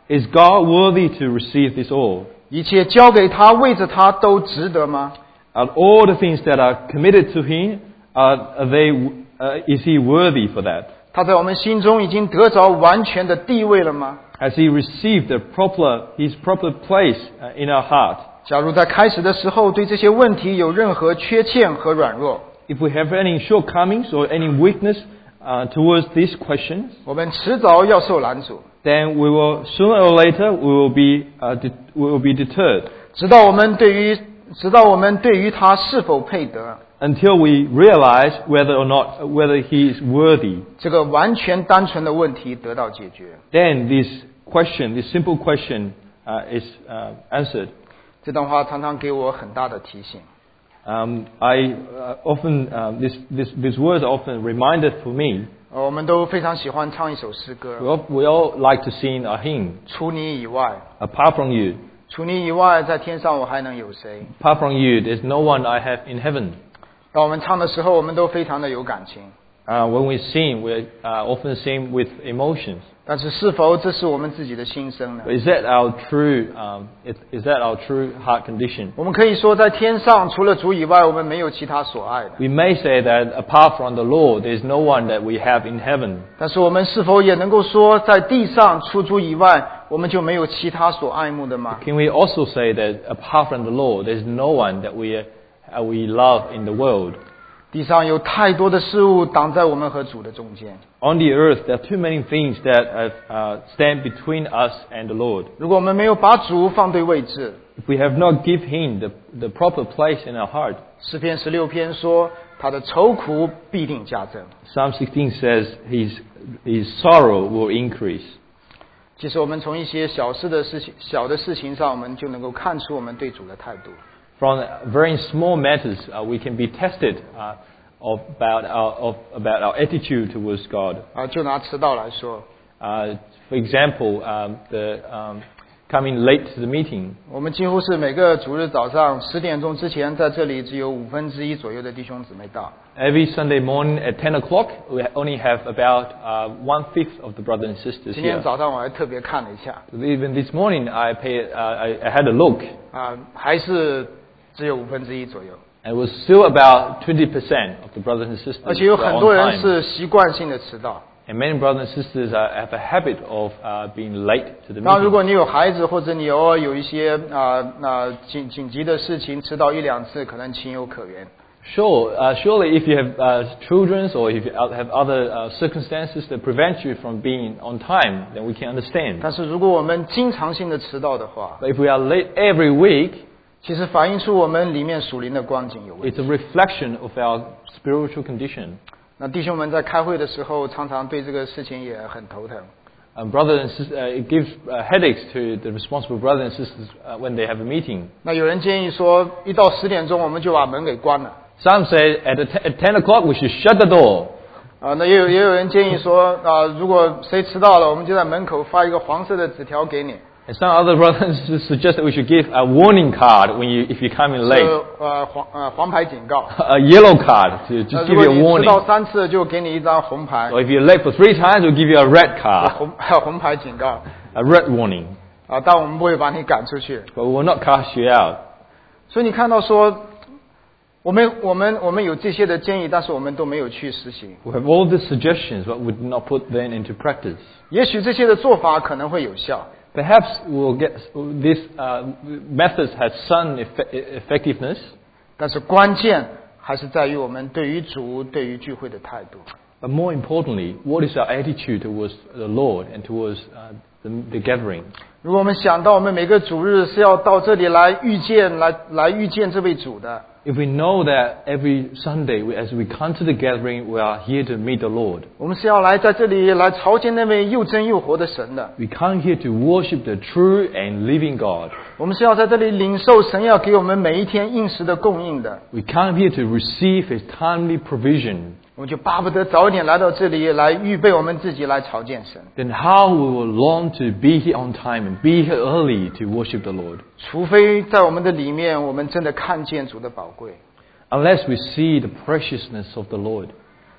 Is God worthy to receive this all? 一切交给他，为着他都值得吗？ Are all the things that are committed to Him, are, are they, uh, is He worthy for that? 他在我们心中已经得着完全的地位了吗？ Has He received the proper, His proper place uh, in our heart? 假如在开始的时候对这些问题有任何缺欠和软弱， If we have any shortcomings or any weakness uh, towards these questions, 我们迟早要受拦阻， then we will sooner or later we will be uh, de- we will be deterred 直到我们对于直到我们对于他是否配得 until we realize whether or not whether He is worthy. 这个完全单纯的问题得到解决。 Then this question, this simple question, uh, is uh, answered. 这段话常常给我很大的提醒。 Um, I uh, often uh, this, this these words are often reminded for me. 呃我们都非常喜欢唱一首诗歌 We all, we all like to sing a hymn. 除你以外， Apart from You, 除你以外，在天上我还能有谁？ apart from You, there's no one I have in heaven. 当我们唱的时候，我们都非常的有感情。 Uh, when we sing, we uh, often sing with emotions. 但是，是否这是我们自己的心声呢？ But is that our true? Um, is, is that our true heart condition? 我们可以说，在天上除了主以外，我们没有其他所爱的。 We may say that apart from the Lord, there is no one that we have in heaven. 但是，我们是否也能够说，在地上除主以外，我们就没有其他所爱慕的吗？ Can we also say that apart from the Lord, there is no one that we uh, we love in the world? 地上有太多的事物挡在我们和主的中间。 On the earth, there are too many things that uh, uh, stand between us and the Lord. 如果我们没有把主放对位置， If we have not given Him the, the proper place in our heart, 诗篇十六篇说，他的愁苦必定加增。 Psalm sixteen says His His sorrow will increase. 其实，我们从一些小事的事情、小的事情上，我们就能够看出我们对主的态度。 From very small matters, uh, we can be tested uh, of, about, our, of, about our attitude towards God. 啊，就拿迟到来说， Uh, for example, um, the um, coming late to the meeting. 我们几乎是每个主日早上十点钟之前，在这里只有五分之一左右的弟兄姊妹到。 Every Sunday morning at ten o'clock, we only have about uh, one fifth of the brothers and sisters 今天 here. 早上我还特别看了一下， Even this morning, I, pay, uh, I, I had a look, 啊，还是只有五分之一左右。 and it was still about twenty percent of the brothers and sisters 而且有 were 很多 on 人 time. 是习惯性的迟到。 And many brothers and sisters uh, have a habit of uh, being late to the 那如 meeting. 果你有孩子，或者你偶尔有一些啊那紧紧急的事情，迟到一两次，可能情有可原。 Sure, uh, surely if you have uh, children or if you have other uh, circumstances that prevent you from being on time, then we can understand. 但是如果我们经常性的迟到的话， But if we are late every week, 其实反映出我们里面属灵的光景有问题。 it's a reflection of our spiritual condition. 那弟兄们在开会的时候，常常对这个事情也很头疼。 And brothers and sisters, uh, it gives uh, headaches to the responsible brothers and sisters uh, when they have a meeting. 那有人建议说，一到十点钟我们就把门给关了。 Some say at, the t- at ten o'clock we should shut the door. 啊，那也有也有人建议说，啊，如果谁迟到了，我们就在门口发一个黄色的纸条给你。 And some other brothers and sisters suggest that we should give a warning card when you, if you come in 是 late. 呃黄呃黄牌警告。 A yellow card to 那 just 如 give 果 you a 你迟 warning. 到三次，就给你一张红牌， Or if you're late for three times, we'll give you a red card, 红还有红牌警告。 a red warning. 啊，但我们不会把你赶出去。 But we will not cast you out. 所以你看到说，我们我们我们有这些的建议，但是我们都没有去实行。 We have all these suggestions, but we did not put them into practice. 也许这些的做法可能会有效， Perhaps we'll get this uh, methods has some effe- effectiveness, 但是关键还是在于我们对于主、对于聚会的态度。 but more importantly, what is our attitude towards the Lord and towards uh, the, the gathering? 如果我们想到我们每个主日是要到这里来遇见、来来遇见这位主的， If we know that every Sunday, we, as we come to the gathering, we are here to meet the Lord. 我们是要来在这里来朝见那位又真又活的神的。 We come here to worship the true and living God. 我们是要在这里领受神要给我们每一天应时的供应的。 We come here to receive His timely provision. 我们就巴不得早一点来到这里，来预备我们自己来朝见神。 Then how we will long to be here on time and be here early to worship the Lord. 除非在我们的里面，我们真的看见主的宝贵。 Unless we see the preciousness of the Lord.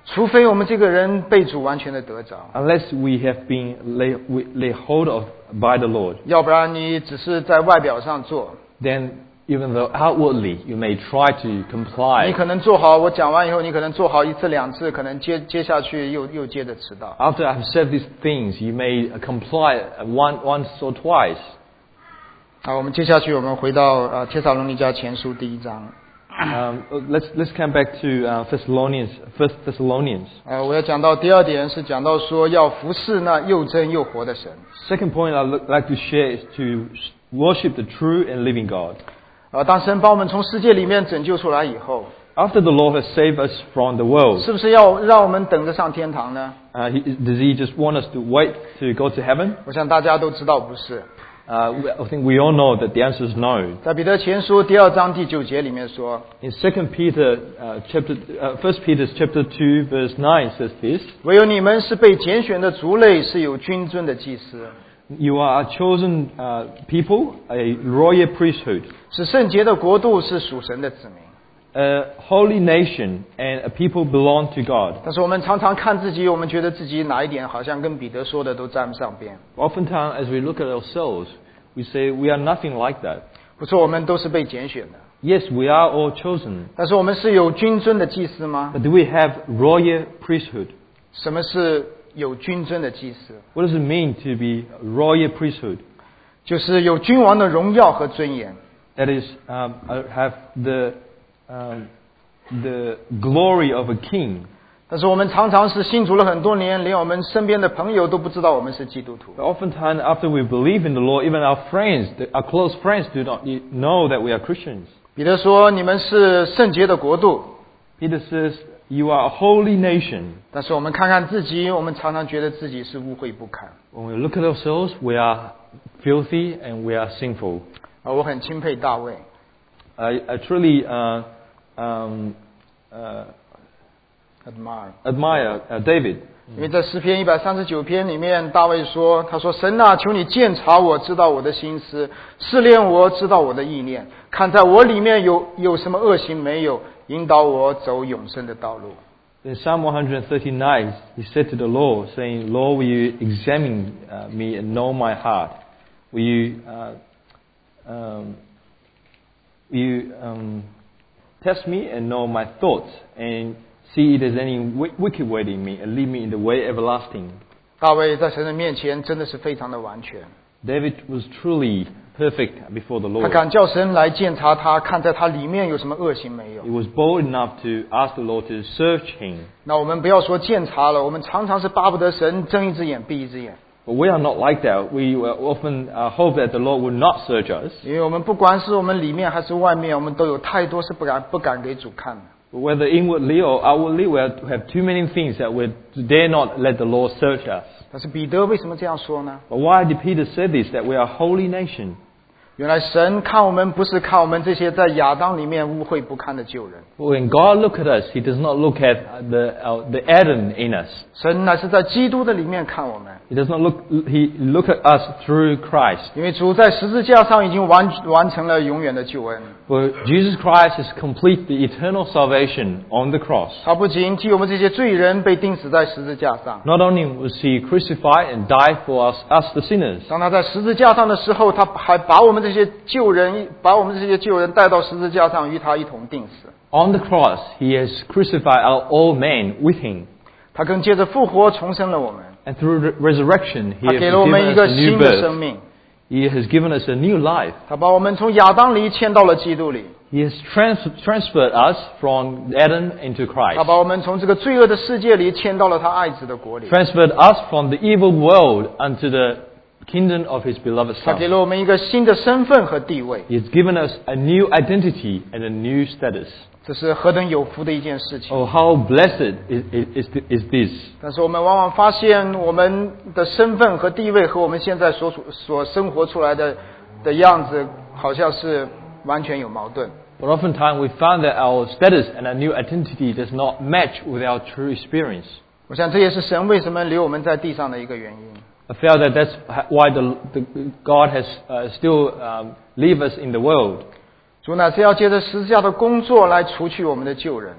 除非我们这个人被主完全的得着， unless we have been lay, we lay hold of by the Lord. 要不然你只是在外表上做， Then even though outwardly you may try to 你 comply, 可能做好，我讲完以后，你可能做好一次两次，可能接接下去又又接着迟到。 after I've said these things, you may comply one, once or twice. 好，我们接下去我们回到呃帖撒罗尼迦前书第一章。 Um, let's let's come back to uh, Thessalonians, First Thessalonians. 呃，我要讲到第二点是讲到说要服侍那又真又活的神。 Second point I'd look- like to share is to worship the true and living God. 呃，当神把我们从世界里面拯救出来以后， After the Lord has saved us from the world, 是不是要让我们等着上天堂呢？ uh, he, does He just want us to wait to go to heaven? 我想大家都知道不是。 Uh, we- I think we all know that the answer is no. 在彼得前书第二章第九节里面说， In Second Peter uh, chapter, uh, First Peter chapter two verse nine says this: 唯有你们是被拣选的族类，是有君尊的祭司， You are a chosen uh, people, a royal priesthood, 是圣洁的国度，是属神的子民。 a holy nation, and a people belong to God. 但是我们常常看自己，我们觉得自己哪一点好像跟彼得说的都沾不上边。 Oftentimes, as we look at ourselves, we say we are nothing like that. 不错，我们都是被拣选的， Yes, we are all chosen, 但是我们是有君尊的祭司吗？ but do we have royal priesthood? 什么是有君尊的祭司？ What does it mean to be a royal priesthood? 就是有君王的荣耀和尊严。 That is, um, uh, have the um, the glory of a king. 但是我们常常是信主了很多年，连我们身边的朋友都不知道我们是基督徒。 But oftentimes, after we believe in the Lord, even our friends, our close friends, do not know that we are Christians. 彼得说：“你们是圣洁的国度。 Peter says, "You are a holy nation." ” 但是我们看看自己，我们常常觉得自己是污秽不堪。 When we look at ourselves, we are filthy and we are sinful. 啊，我很钦佩大卫。 I, I truly uh, um, uh, admire， admire uh, David. 因为在诗篇一百三十九篇里面，大卫说：“他说神啊，求你鉴察我，知道我的心思，试炼我，知道我的意念，看在我里面有有什么恶行没有，引导我走永生的道路。” In Psalm one thirty-nine, he said to the Lord, saying, "Lord, will you examine uh, me and know my heart? Will you, uh, um, will you um, test me and know my thoughts, and see if there's any wi- wicked way in me, and lead me in the way everlasting?" 大卫在神的面前真的是非常的完全， David was truly perfect before the 他 Lord. 敢叫神来鉴察他，看在他里面有什么恶行没有 He。was bold enough to ask the Lord to search him. 那我们不要说鉴察了，我们常常是巴不得神睁一只眼闭一只眼， But we are not like that. We uh, often uh, hope that the Lord will not search us. 因为我们不管是我们里面还是外面，我们都有太多是不敢不敢给主看的。 But whether inwardly or outwardly, we have have too many things that we dare not let the Lord search us. 但是彼得为什么这样说呢？ But why did Peter say this, that we are a holy nation? 原来神看我们不是看我们这些在亚当里面污秽不堪的旧人， When God looks at us, He does not look at the, uh, the Adam in us. 神乃是在基督的里面看我们。 He does not look, He look at us through Christ. 因为主在十字架上已经完完成了永远的救恩， For Jesus Christ has complete the eternal salvation on the cross. 他不仅替我们这些罪人被钉死在十字架上， Not only was He crucified and died for us, us the sinners, 当他在十字架上的时候，他还把我们这些旧人，把我们这些旧人带到十字架上，与他一同钉死。 on the cross, He has crucified our old man with Him. 他更借着复活重生了我们， And through re- resurrection, He 他 has 给了我们 given 一 us 个 a new 新的生 birth. 命， He has given us a new life. 他把我们从亚当里迁到了基督里， He has trans- transferred us from Adam into 他 Christ. 把我们从这个罪恶的世界里迁到了他爱子的国里， Transferred us from the evil world unto the kingdom of His beloved 他给 Son. 了我们一个新的身份和地位， He has given us a new identity and a new status. 这是何等有福的一件事情。 Oh, how blessed is, is, is this! 但是我们往往发现，我们的身份和地位和我们现在所处所生活出来的的样子，好像是完全有矛盾。 But oftentimes we find that our status and our new identity does not match with our true experience. 我想这也是神为什么留我们在地上的一个原因。 I felt that that's why the, the God has uh, still um, leave us in the world. 主乃是要借着十字架的工作来除去我们的旧人，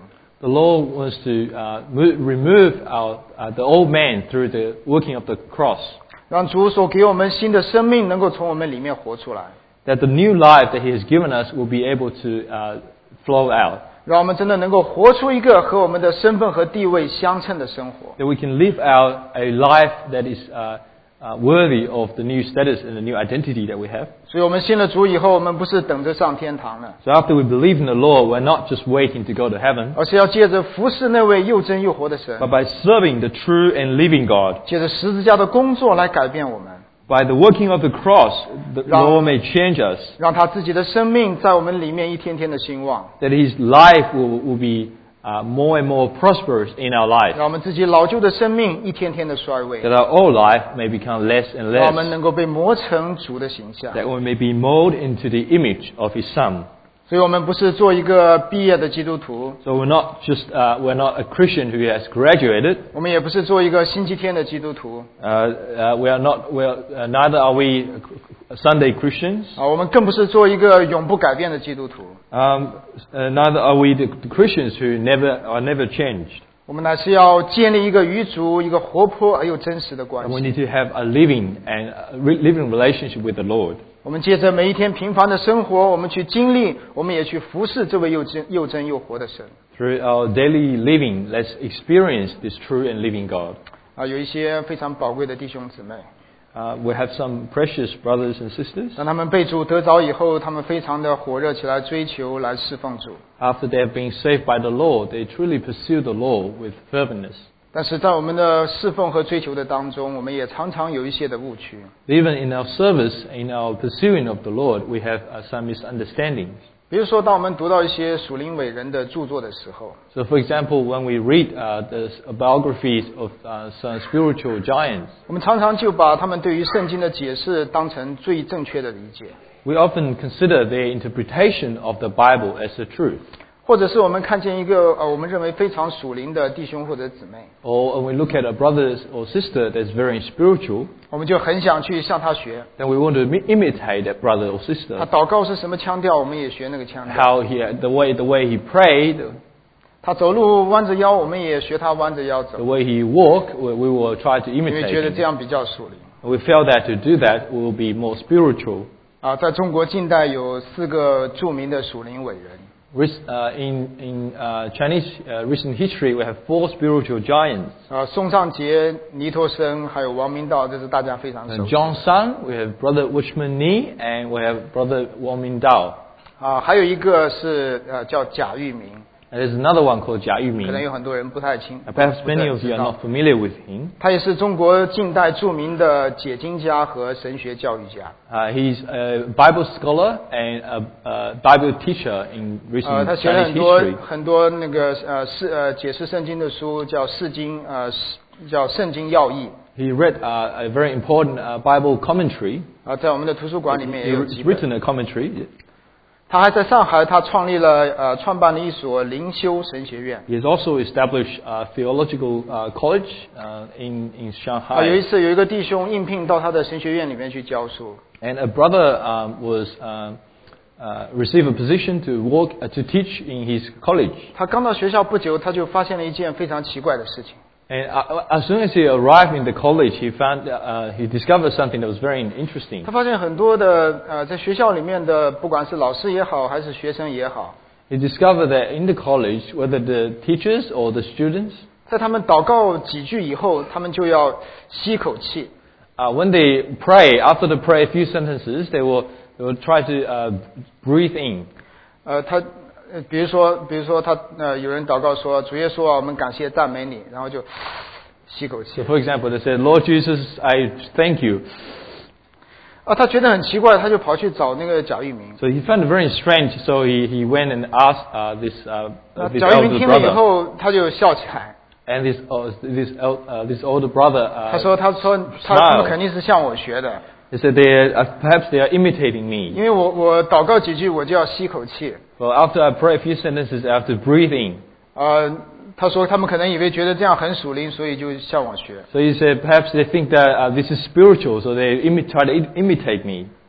The Lord wants to uh, mo- remove our uh, the old man through the working of the cross. 让主所给我们新的生命能够从我们里面活出来， That the new life that He has given us will be able to uh, flow out. 让我们真的能够活出一个和我们的身份和地位相称的生活。 That we can live out a life that is uh, uh, worthy of the new status and the new identity that we have. 所以我们信了主以后，我们不是等着上天堂了， So after we believe in the Lord, we're not just waiting to go to heaven, 而是要借着服侍那位又真又活的神， but by serving the true and living God. 借着十字架的工作来改变我们， By the working of the cross, the Lord may change us. 让他自己的生命在我们里面一天天的兴旺， That His life will, will be uh, more and more prosperous in our life. 让我们自己老旧的生命一天天的衰微， That our old life may become less and 让我们 less. 能够被磨成主的形象。 That we may be molded into the image of His Son. 所以我们不是做一个毕业的基督徒， So we're not just uh, we're not a Christian who has graduated. 我们也不是做一个星期天的基督徒 Uh, uh, we are not. We are, uh, neither are we Sunday Christians. 啊，我们更不是做一个永不改变的基督徒。 Um, uh, neither are we the, the Christians who never are never changed. 我们乃是要建立一个与主一个活泼而又真实的关 And we 系。 need to have a living and a re- living relationship with the Lord. 我们借着每一天平凡的生活，我们去经历，我们也去服侍这位又真又真又活的神。 Through our daily living, let's experience this true and living God. 啊，有一些非常宝贵的弟兄姊妹， Uh, we have some precious brothers and sisters. 当他们被主得着以后，他们非常的火热起来，追求来侍奉主。 After they have been saved by the Lord, they truly pursue the Lord with ferventness. 但是在我们的侍奉和追求的当中，我们也常常有一些的误区。 Even in our service, in our pursuing of the Lord, we have uh, some misunderstandings. 比如说，当我们读到一些属灵伟人的著作的时候， So, for example, when we read uh, the biographies of uh, some spiritual giants, 我们常常就把他们对于圣经的解释当成最正确的理解， we often consider their interpretation of the Bible as the truth. 或者是我们看见一个呃我们认为非常属灵的弟兄或者姊妹， Or when we look at a brother or sister that's very spiritual, 我们就很想去向他学。 then we want to mi- imitate that brother or 他 sister. 祷告是什么腔调，我们也学那个腔调。 How he, the way, the way he prayed, 他走路弯着腰，我们也学他弯着腰 the 走， way he walked, we, we will try to 因为 imitate 觉得 him. 这样比较属灵。 We felt that to do that, we will be more spiritual. 啊，在中国近代有四个著名的属灵伟人， Rec- Uh, in in uh, Chinese uh, recent history, we have four spiritual giants. 啊，宋尚杰、尼托生还有王明道，这是大家非常熟 And 悉。 John Sun, we have brother Watchman Nee, and we have brother Wang Mingdao. 啊，还有一个是呃叫贾玉明， And there's another one called Jia 可能 Yuming. 有很多人不太清。 Uh, Perhaps 不太 many of 知 you are 道 not familiar with him. 他也是中国近代著名的解经家和神学教育家。 Uh, he's a Bible scholar and a, a Bible teacher in 呃， recent 他写了 Chinese 很多 history. 很多那个呃释呃解释圣经的书，叫《释经》呃释叫《圣经要义》 He read uh, a very important uh, Bible commentary. 啊，在我们的图书馆里面也有 He's 几本。 written a commentary. 他还在上海，他创立了呃创办了一所灵修神学院。 He has also established a theological uh, college uh, in, in 啊，有一 Shanghai. 次有一个弟兄应聘到他的神学院里面去教书， And a brother um, was um, uh, received a position to work uh, to teach in his college. 他刚到学校不久，他就发现了一件非常奇怪的事情。 And uh, as soon as he arrived in the college, he found uh, he discovered something that was very interesting. 他发现很多的呃在学校里面的，不管是老师也好，还是学生也好， He discovered that in the college, whether the teachers or the students, 在他们祷告几句以后，他们就要吸口气。 uh, when they pray, after they pray a few sentences, they will they will try to uh, breathe in. 呃，他呃比如说，比如说他呃有人祷告说，主耶稣啊，我们感谢赞美你，然后就吸口气 So, for example, they said, "Lord Jesus, I thank you." 啊，他觉得很奇怪，他就跑去找那个贾玉明。 So he found it very strange. So he, he went and asked uh, this uh, 那 this 贾玉明 elder 听了以 brother, 后，他就笑起来。 and this uh, this el- uh, this older brother. 他 Uh, 说：“他说他他们肯定是向我学的， He said, they are, uh, perhaps they are imitating 因 me. 为我我祷告几句我就要吸口气。 Well, after I pray a few sentences, I have to breathe in. 呃，他说他们可能以为觉得这样很属灵，所以就向我学。 So he said, perhaps they think that uh, this is spiritual, so they imi- try to i- imitate me.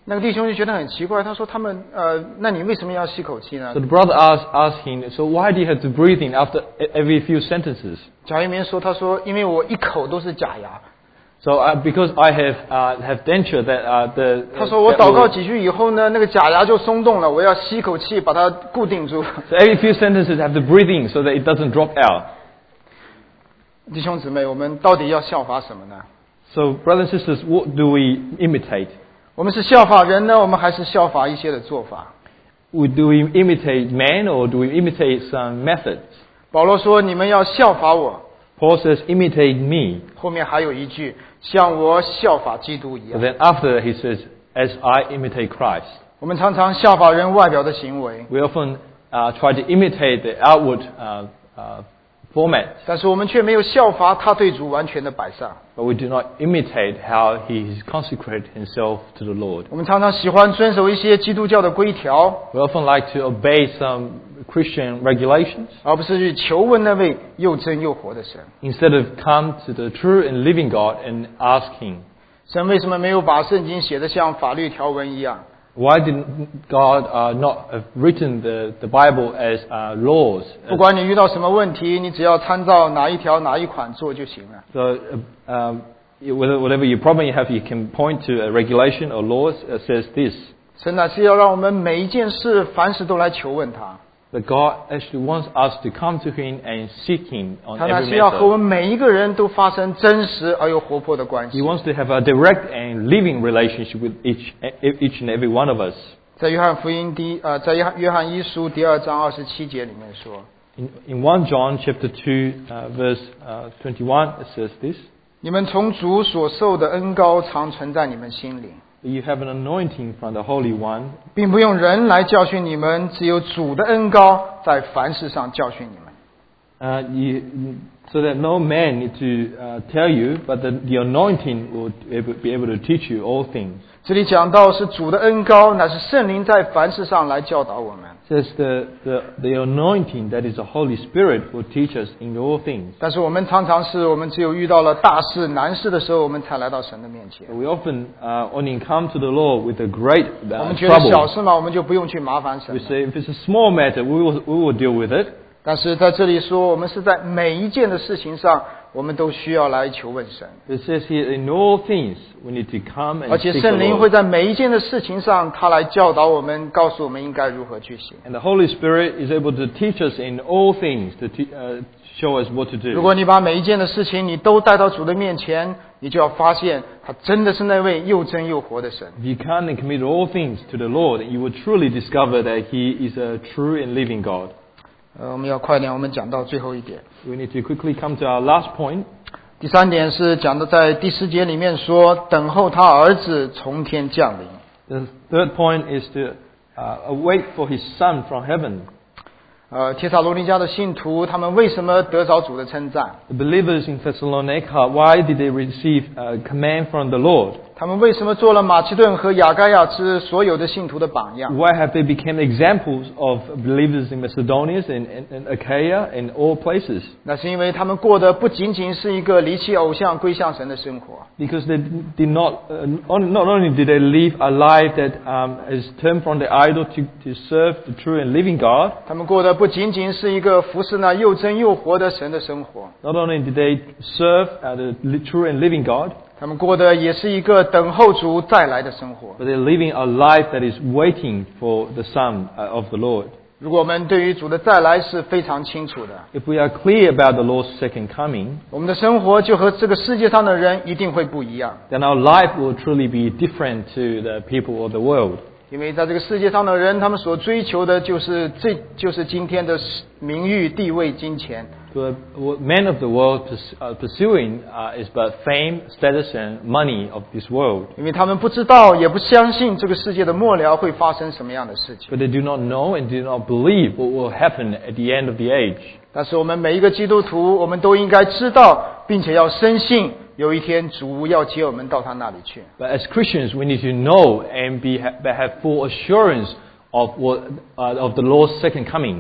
那个弟兄就觉得很奇怪，他说他们呃，那你为什么要吸口气呢 So？the brother asked, asked him, so why do you have to breathe in after every few sentences? 贾一鸣说，他说因为我一口都是假牙。 So uh, because I have uh, have denture that uh, the 他说我 that 祷告 will- 几句以后呢，那个假牙就松动了，我要吸口气把它固定住。 so every few sentences I have to breathe in so that it doesn't drop out. 弟兄姊妹，我们到底要效法什么呢？ So brothers and sisters, what do we imitate? 我们是效法人呢，我们还是效法一些的做法？ We- Do we imitate man or do we imitate some methods? 保罗说：“你们要效法我。 Paul says, imitate me. ” 后面还有一句：“像我效法基督一 But 样。 then after he says, as I imitate Christ. ” 我们常常效法人外表的行为， We often uh, try to imitate the outward uh, uh, format, 但是我们却没有效法他对主完全的摆上。 but we do not imitate how he has consecrated himself to the Lord. 我们常常喜欢遵守一些基督教的规条， We often like to obey some Christian regulations 而不是去求问那位又真又活的神。 instead of come to the true and living God and ask him, 神为什么没有把圣经写得像法律条文一样？ why did God uh, not have written the, the Bible as uh, laws? 不管你遇到什么问题，你只要参照哪一条哪一款做就行了。 So uh, um, whether- whatever your problem you have, you can point to a regulation or laws that says this. 神乃是要让我们每一件事、凡事都来求问他， But God actually wants us to come to Him and seek Him on 他乃 every 是要和我 matter. 们每一个人都发生真实而又活泼的关 He 系。 wants to have a direct and living relationship with each, each and every one of us. 在约翰福音第呃，在约翰约翰一书第二章二十七节里面说， In, in First John chapter two, uh, verse uh, twenty-one, it says this: 你们从主所受的恩膏常存在你们心里， You have an anointing from the Holy One, 并不用人来教训你们，只有主的恩膏在凡事上教训你们。 uh, you, so that no man need to uh, tell you, but the, the anointing will be able, be able to teach you all things. 这里讲到是主的恩膏，乃是圣灵在凡事上来教导我们。 It says the, the, the anointing that is the Holy Spirit will teach us in all things. 但是我们常常是我们只有遇到了大事难事的时候，我们才来到神的面前。 We often uh, only come to the Lord with a great 我 uh, 们觉得小 trouble. 事嘛，我们就不用去麻烦神 We 了。 say if it's a small matter, we will, we will deal with it. 但是在这里说，我们是在每一件的事情上，我们都需要来求问神， It says here, in all things, we need to come 而 and 且 seek the 圣灵会 Lord. 在每一件的事情上，他来教导我们，告诉我们应该如何去行。 And the Holy Spirit is able to teach us in all things, to te- uh, show us what to 如 do. 果你把每一件的事情你都带到主的面前，你就要发现，他真的是那位又真又活的神。 If you come and commit all things to the Lord, you will truly discover that He is a true and living God. 呃，我们要快点，我们讲到最后一点。 We need to quickly come to our last point. 第三点是讲的在第十节里面说，等候他儿子从天降临。 The third point is to uh, await for His Son from heaven. 呃，帖撒罗尼迦的信徒，他们为什么得着主的称赞？ The believers in Thessalonica, why did they receive a command from the Lord? 他们为什么做了马其顿和雅该亚之所有的信徒的榜样？ Why have they become examples of believers in Macedonia and, and, and Achaia and all places? 那是因为他们过的不仅仅是一个离弃偶像归向神的生活， Because they did not, uh, on- not only did they live a life that um, is turned from the idol to, to serve the true and living God, 他们过的不仅仅是一个服侍那又真又活的神的生活， not only did they serve uh, the li- true and living God, 他们过的也是一个等候主再来的生活。 but they're living a life that is waiting for the Son uh, of the Lord. 如果我们对于主的再来是非常清楚的， If we are clear about the Lord's second coming, 我们的生活就和这个世界上的人一定会不一样。 then our life will truly be different to the people of the world. 因为在这个世界上的人，他们所追求的就是这就是今天的名誉、地位、金钱。 The what men of the world purs- uh, pursuing uh, is but fame, status, and money of this world. 因为他们不知道，也不相信这个世界的末了会发生什么样的事情。 But they do not know and do not believe what will happen at the end of the age. 但是我们每一个基督徒，我们都应该知道，并且要深信，有一天主要接我们到他那里去。 But as Christians, we need to know and be ha- have full assurance of what uh, of the Lord's second coming.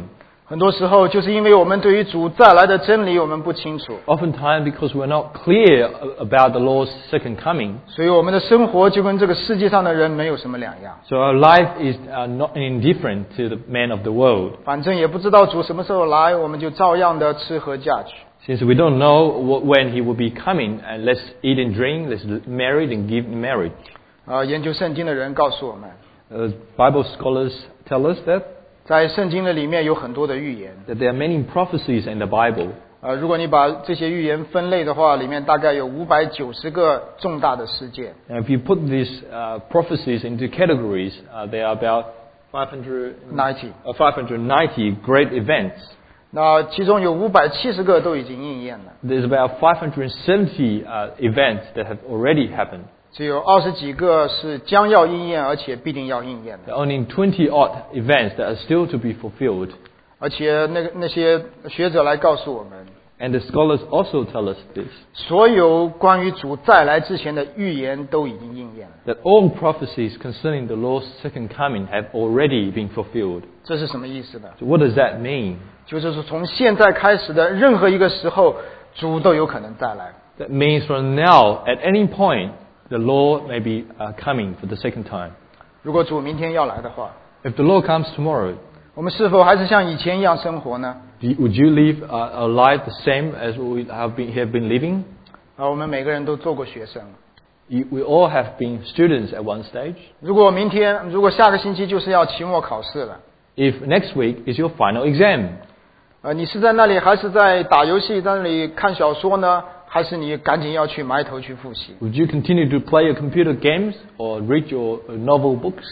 很多时候就是因为我们对于主再来的真理我们不清楚， Oftentimes because we're not clear about the Lord's second coming, 所以我们的生活就跟这个世界上的人没有什么两样， so our life is uh, not indifferent to the men of the world. 反正也不知道主什么时候来，我们就照样的吃喝嫁娶。 Since we don't know what, when He will be coming, and let's eat and drink, let's marry and give in marriage. 啊，研究圣经的人告诉我们， Uh, Bible scholars tell us that, 在圣经的里面有很多的预言， that there are many prophecies in the Bible. 呃，如果你把这些预言分类的话，里面大概有五百九十个重大的事件。 And if you put these uh, prophecies into categories, uh, there are about five hundred ninety uh, five hundred ninety great events. 那其中有五百七十个都已经应验了， There's about five hundred seventy uh, events that have already happened. 只有二十几个是将要应验，而且必定要应验的。 There are only twenty odd events that are still to be fulfilled. 而且那个那些学者来告诉我们， And the scholars also tell us this, 所有关于主再来之前的预言都已经应验了。 that all prophecies concerning the Lord's second coming have already been fulfilled. 这是什么意思呢？ So what does that mean? 就是说从现在开始的任何一个时候，主都有可能再来。 That means from now, at any point, the Lord may be uh, coming for the second time. 如果主明天要来的话， If the Lord comes tomorrow, 我们是否还是像以前一样生活呢？ do you- would you live uh, our life the same as we have been, have been living? 啊，我们每个人都做过学生。 You, we all have been students at one stage. 如果明天，如果下个星期就是要期末考试了， If next week is your final exam, 呃，你是在那里还是在打游戏，在那里看小说呢？还是你赶紧要去埋头去复习？ would you continue to play your computer games or read your uh, novel books?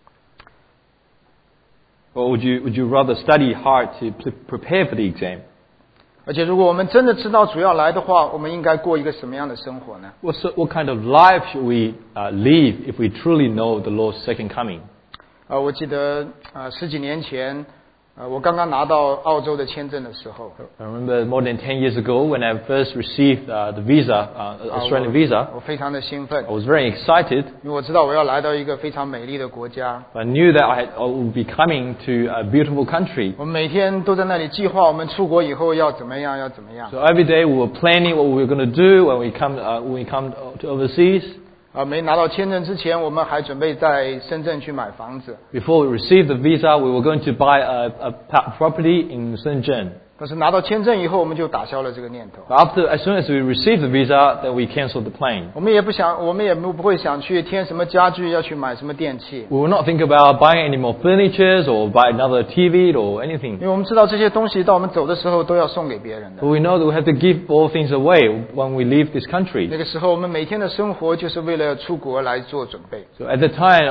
Or would you, would you rather study hard to pre- prepare for the exam? 而且，如果我们真的知道主要来的话，我们应该过一个什么样的生活呢？ What, so, what kind of life should we uh, live if we truly know the Lord's second coming? 呃，我记得呃十几年前，呃，我刚刚拿到澳洲的签证的时候， I remember more than ten years ago when I first received uh, the visa, uh, 啊 Australian 我 visa, 我非常的兴奋 I，was very excited. 因为我知道我要来到一个非常美丽的国家。 I knew that I, had, I would be coming to a beautiful country. 我们每天都在那里计划我们出国以后要怎么样，要怎么样。 So every day we were planning what we were going to do when we come, uh, when we come to overseas. 啊，没拿到签证之前，我们还准备在深圳去买房子。 Before we received the visa, we were going to buy a, a pa- property in Shenzhen. 但是拿到签证以后，我们就打消了这个念头。 But after, as soon as we received the visa, then we cancelled the plane. 我们也不想，我们也不不会想去添什么家具，要去买什么电器， We will not think about buying any more furnitures or buy another T V or 因 anything. 为我们知道这些东西到我们走的时候都要送给别人的 But。we know that we have to give all things away when we leave this country. 那个时候，我们每天的生活就是为了出国来做准备。 So at the time,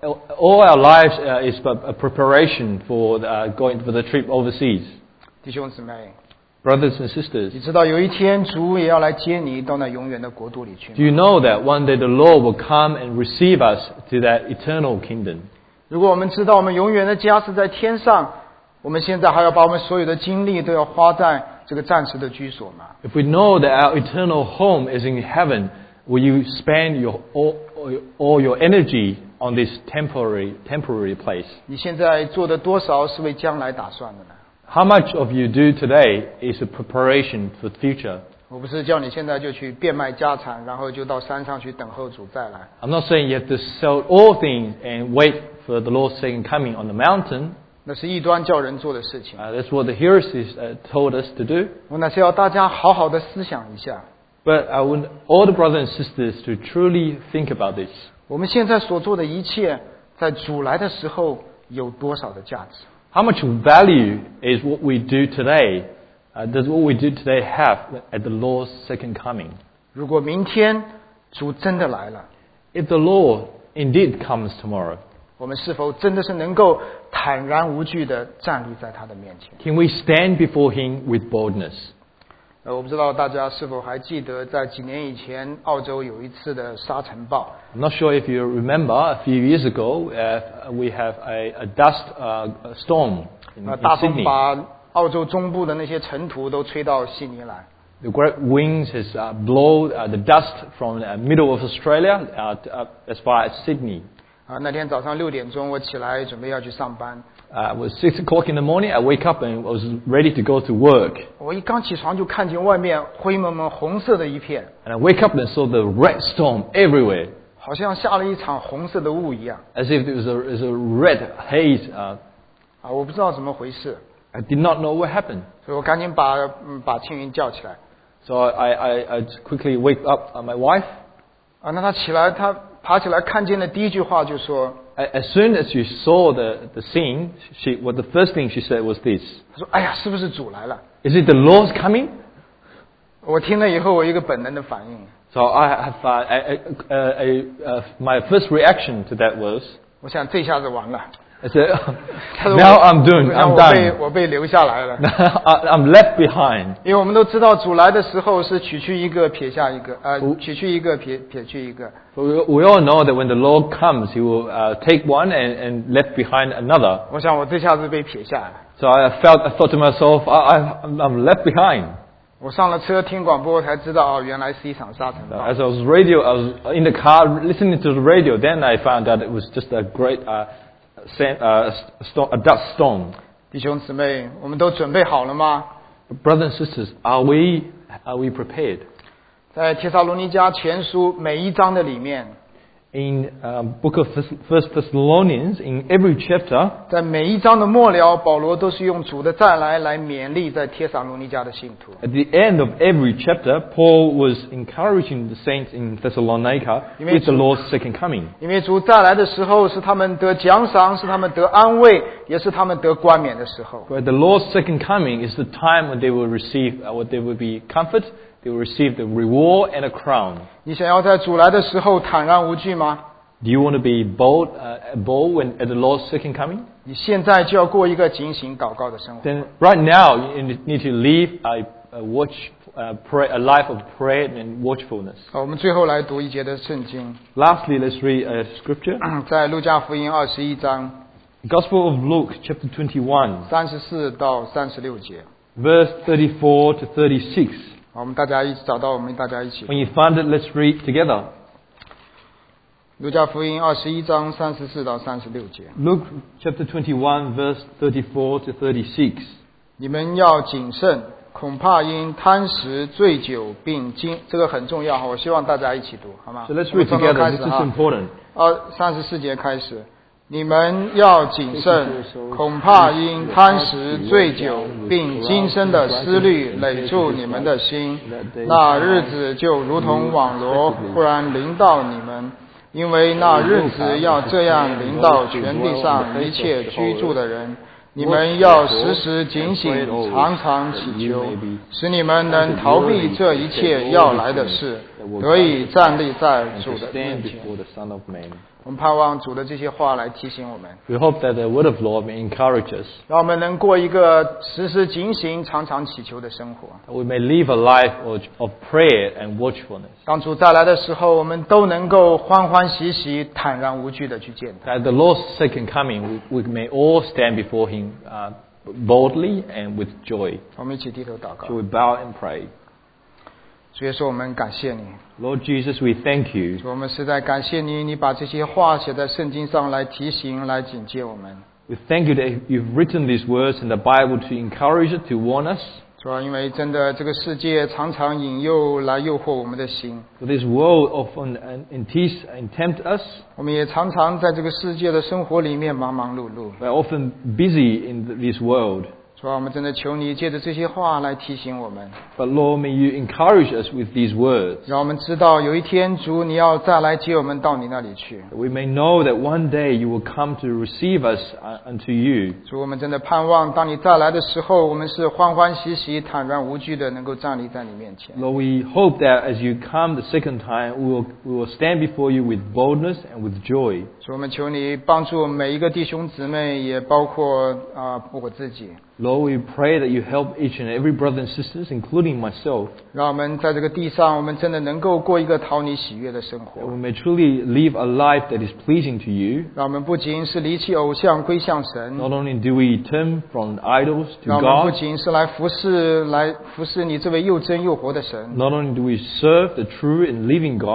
all our lives uh, is a preparation for uh, going for the trip overseas. 弟兄姊妹， Brothers and sisters, 你知道有一天主也要来接你到那永远的国度里去 do 吗？ you know that one day the Lord will come and receive us to that eternal kingdom? 如果我们知道我们永远的家是在天上，我们现在还要把我们所有的精力都要花在这个暂时的居所吗？ If we know that our eternal home is in heaven, will you spend your all, all your energy on this temporary temporary place? 你现在做的多少是为将来打算的呢？ How much of you do today is a preparation for the future? 我不是叫你现在就去变卖家产，然后就到山上去等候主再来。 I'm not saying you have to sell all things and wait for the Lord's second coming on the mountain. 那是异端叫人做的事情。 Uh, that's what the Pharisees uh, told us to do. 我那是要大家好好的思想一下， But I want all the brothers and sisters to truly think about this. 我们现在所做的一切，在主来的时候有多少的价值？ How much value is what we do today? Uh, does what we do today have at the Lord's second coming? 如果明天主真的来了， If the Lord indeed comes tomorrow, 我们是否真的是能够坦然无惧地站立在他的面前？ can we stand before Him with boldness? 呃，我不知道大家是否还记得，在几年以前，澳洲有一次的沙尘暴。 I'm not sure if you remember, a few years ago, uh, we have a, a dust uh, storm in, 呃， in 大风 Sydney. 把澳洲中部的那些尘土都吹到悉尼来。 The great winds has uh, blown uh, the dust from the middle of Australia uh, to, uh, as far as Sydney. 啊，那天早上六点钟，我起来准备要去上班。 Uh, it was six o'clock in the morning. I wake up and was ready to go to work. 我一刚起床就看见外面灰蒙蒙红色的一片， And I wake up and saw the red storm everywhere, 好像下了一场红色的雾一样 as if it was a, it was a red haze. Uh, 啊！我不知道怎么回事， I did not know what happened. 所以我赶紧把嗯把青云叫起来 So I, I, I quickly wake up uh, my wife. 啊。那他起来，他爬起来看见的第一句话就说 As soon as she saw the, the scene, she, what the first thing she said was this: 他说：“哎呀，是不是主来了 "Is it the Lord's coming?"？" 我听了以后，我一个本能的反应， So I have uh, I, I, uh, I, uh, my first reaction to that was, 我想这下子完了。 I said, 他说 "Now I'm doing, 我想 I'm 我被 done. 我被留下来了。 I'm left behind." 因为我们都知道主来的时候是取去一个撇下一个，呃，取去一个撇撇去一个。 So we, we all know that when the Lord comes, He will uh, take one and, and left behind another. 我想我这下子被撇下来了。 So I felt, I thought to myself, I, I, I'm left behind. 我上了车听广播才知道，哦，原来是一场沙尘暴。 As I was radio, I was in the car listening to the radio. Then I found out it was just a great uh, sand, uh, storm, a dust storm. 弟兄姊妹，我们都准备好了吗？ Brothers and sisters, are we are we prepared? 在帖撒罗尼迦前书每一章的里面， In um, book of First Thessalonians, in every chapter, 在每一章的末了，保罗都是用主的再来来勉励在帖撒罗尼迦的信徒。 at the end of every chapter, Paul was encouraging the saints in Thessalonica with the Lord's second coming. 因为主再来的时候，是他们得奖赏，是他们得安慰，也是他们得冠冕的时候。 But the Lord's second coming is the time when they will receive, uh, what they will be comfort, they will receive the reward and a crown. 你想要在主来的时候坦然无惧吗？ Do you want to be bold, uh, bold when at the Lord's second coming? 你现在就要过一个警醒祷告的生活。 Then right now you need to live a, a watch, uh, pray, a life of prayer and watchfulness. 好，我们最后来读一节的圣经， Lastly, let's read a scripture. 在路加福音二十一章 Gospel of Luke, chapter twenty-one, 三十四到三十六节。 verse thirty-four to thirty-six. 好，我们大家一起找到，我们大家一起。 When you find it, let's read together. 路加福音二十一章三十四到三十六节。 Luke, chapter twenty-one, verse thirty-four to thirty-six. 你们要谨慎，恐怕因贪食、醉酒，并经这个很重要哈，我希望大家一起读，好吗？ So let's 我们 read 从头 together. 开 This 始 is 哈。 important. 二三十四节开始，你们要谨慎，恐怕因贪食、醉酒，并今生的思虑累住你们的心，那日子就如同网罗忽然临到你们。因为那日子要这样临到全地上一切居住的人，你们要时时警醒，常常祈求，使你们能逃避这一切要来的事，得以站立在 And 主 to 的 stand 面前。 before the Son of Man. 我们盼望主的这些话来提醒我们， We hope that the word of Lord may encourage us, 让我们能过一个时时警醒、常常祈求的生活。 that we may live a life of, of prayer and watchfulness. 当主再来的时候，我们都能够欢欢喜喜、坦然无惧的去见他。 At the Lord's second coming, we, we may all stand before Him uh, boldly and with joy. 我们一起低头祷告 So。we bow and pray. 主耶稣，我们感谢你， Lord Jesus, we thank you. 主我们实在感谢你，你把这些话写在圣经上来提醒、来警戒我们。 We thank you that you've written these words in the Bible to encourage us, to warn us. 主啊，因为真的这个世界常常引诱来诱惑我们的心， For this world often entice and tempt us. 我们也常常在这个世界的生活里面忙忙碌碌。 We're often busy in this world. 主啊，我们真的求你借着这些话来提醒我们， But Lord, may you encourage us with these words. 让我们知道有一天主你要再来接我们到你那里去。 That we may know that one day you will come to receive us unto you. 主，我们真的盼望当你再来的时候，我们是欢欢喜喜、坦然无惧的，能够站立在你面前。 Lord, we hope that as you come the second time, we will, we will stand before you with boldness and with joy. 主，我们求你帮助每一个弟兄姊妹，也包括啊、我自己， Lord, we pray that you help each and every brother and sisters, including myself, 让我们在这个地上，我们真的能够过一个讨你喜悦的生 that 活。 we may truly live a life that is pleasing to you. 让我们不仅是离弃偶像归向神， Not only do we turn from idols to 让我们不 God, 仅是来服侍来服侍你这位又真又活的神， not only do we serve the true and living God,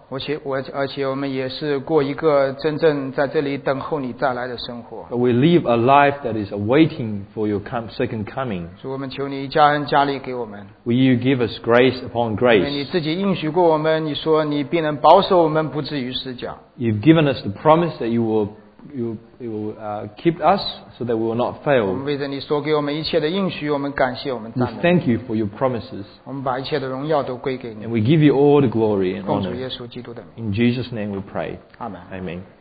而且我而且我们也是过一个真正在这里等候你再来的生活。 But we live a life that is awaiting for your come, second coming. 主，我们求你加恩加力给我们， Will you give us grace upon 因为你 grace? 自己应许过我们，你说你必能保守我们不至于死角。 You've given us the promise that you will, you, you will uh, keep us so that we will not 我 fail. 们为着你所给我们一切的应许，我们感谢，我们 We 赞美， thank you for your promises. 我们把一切的荣耀都归给你。 And we give you all the glory and 奉主耶 honor. 稣基督的名， In Jesus' name we pray. 阿门。 Amen.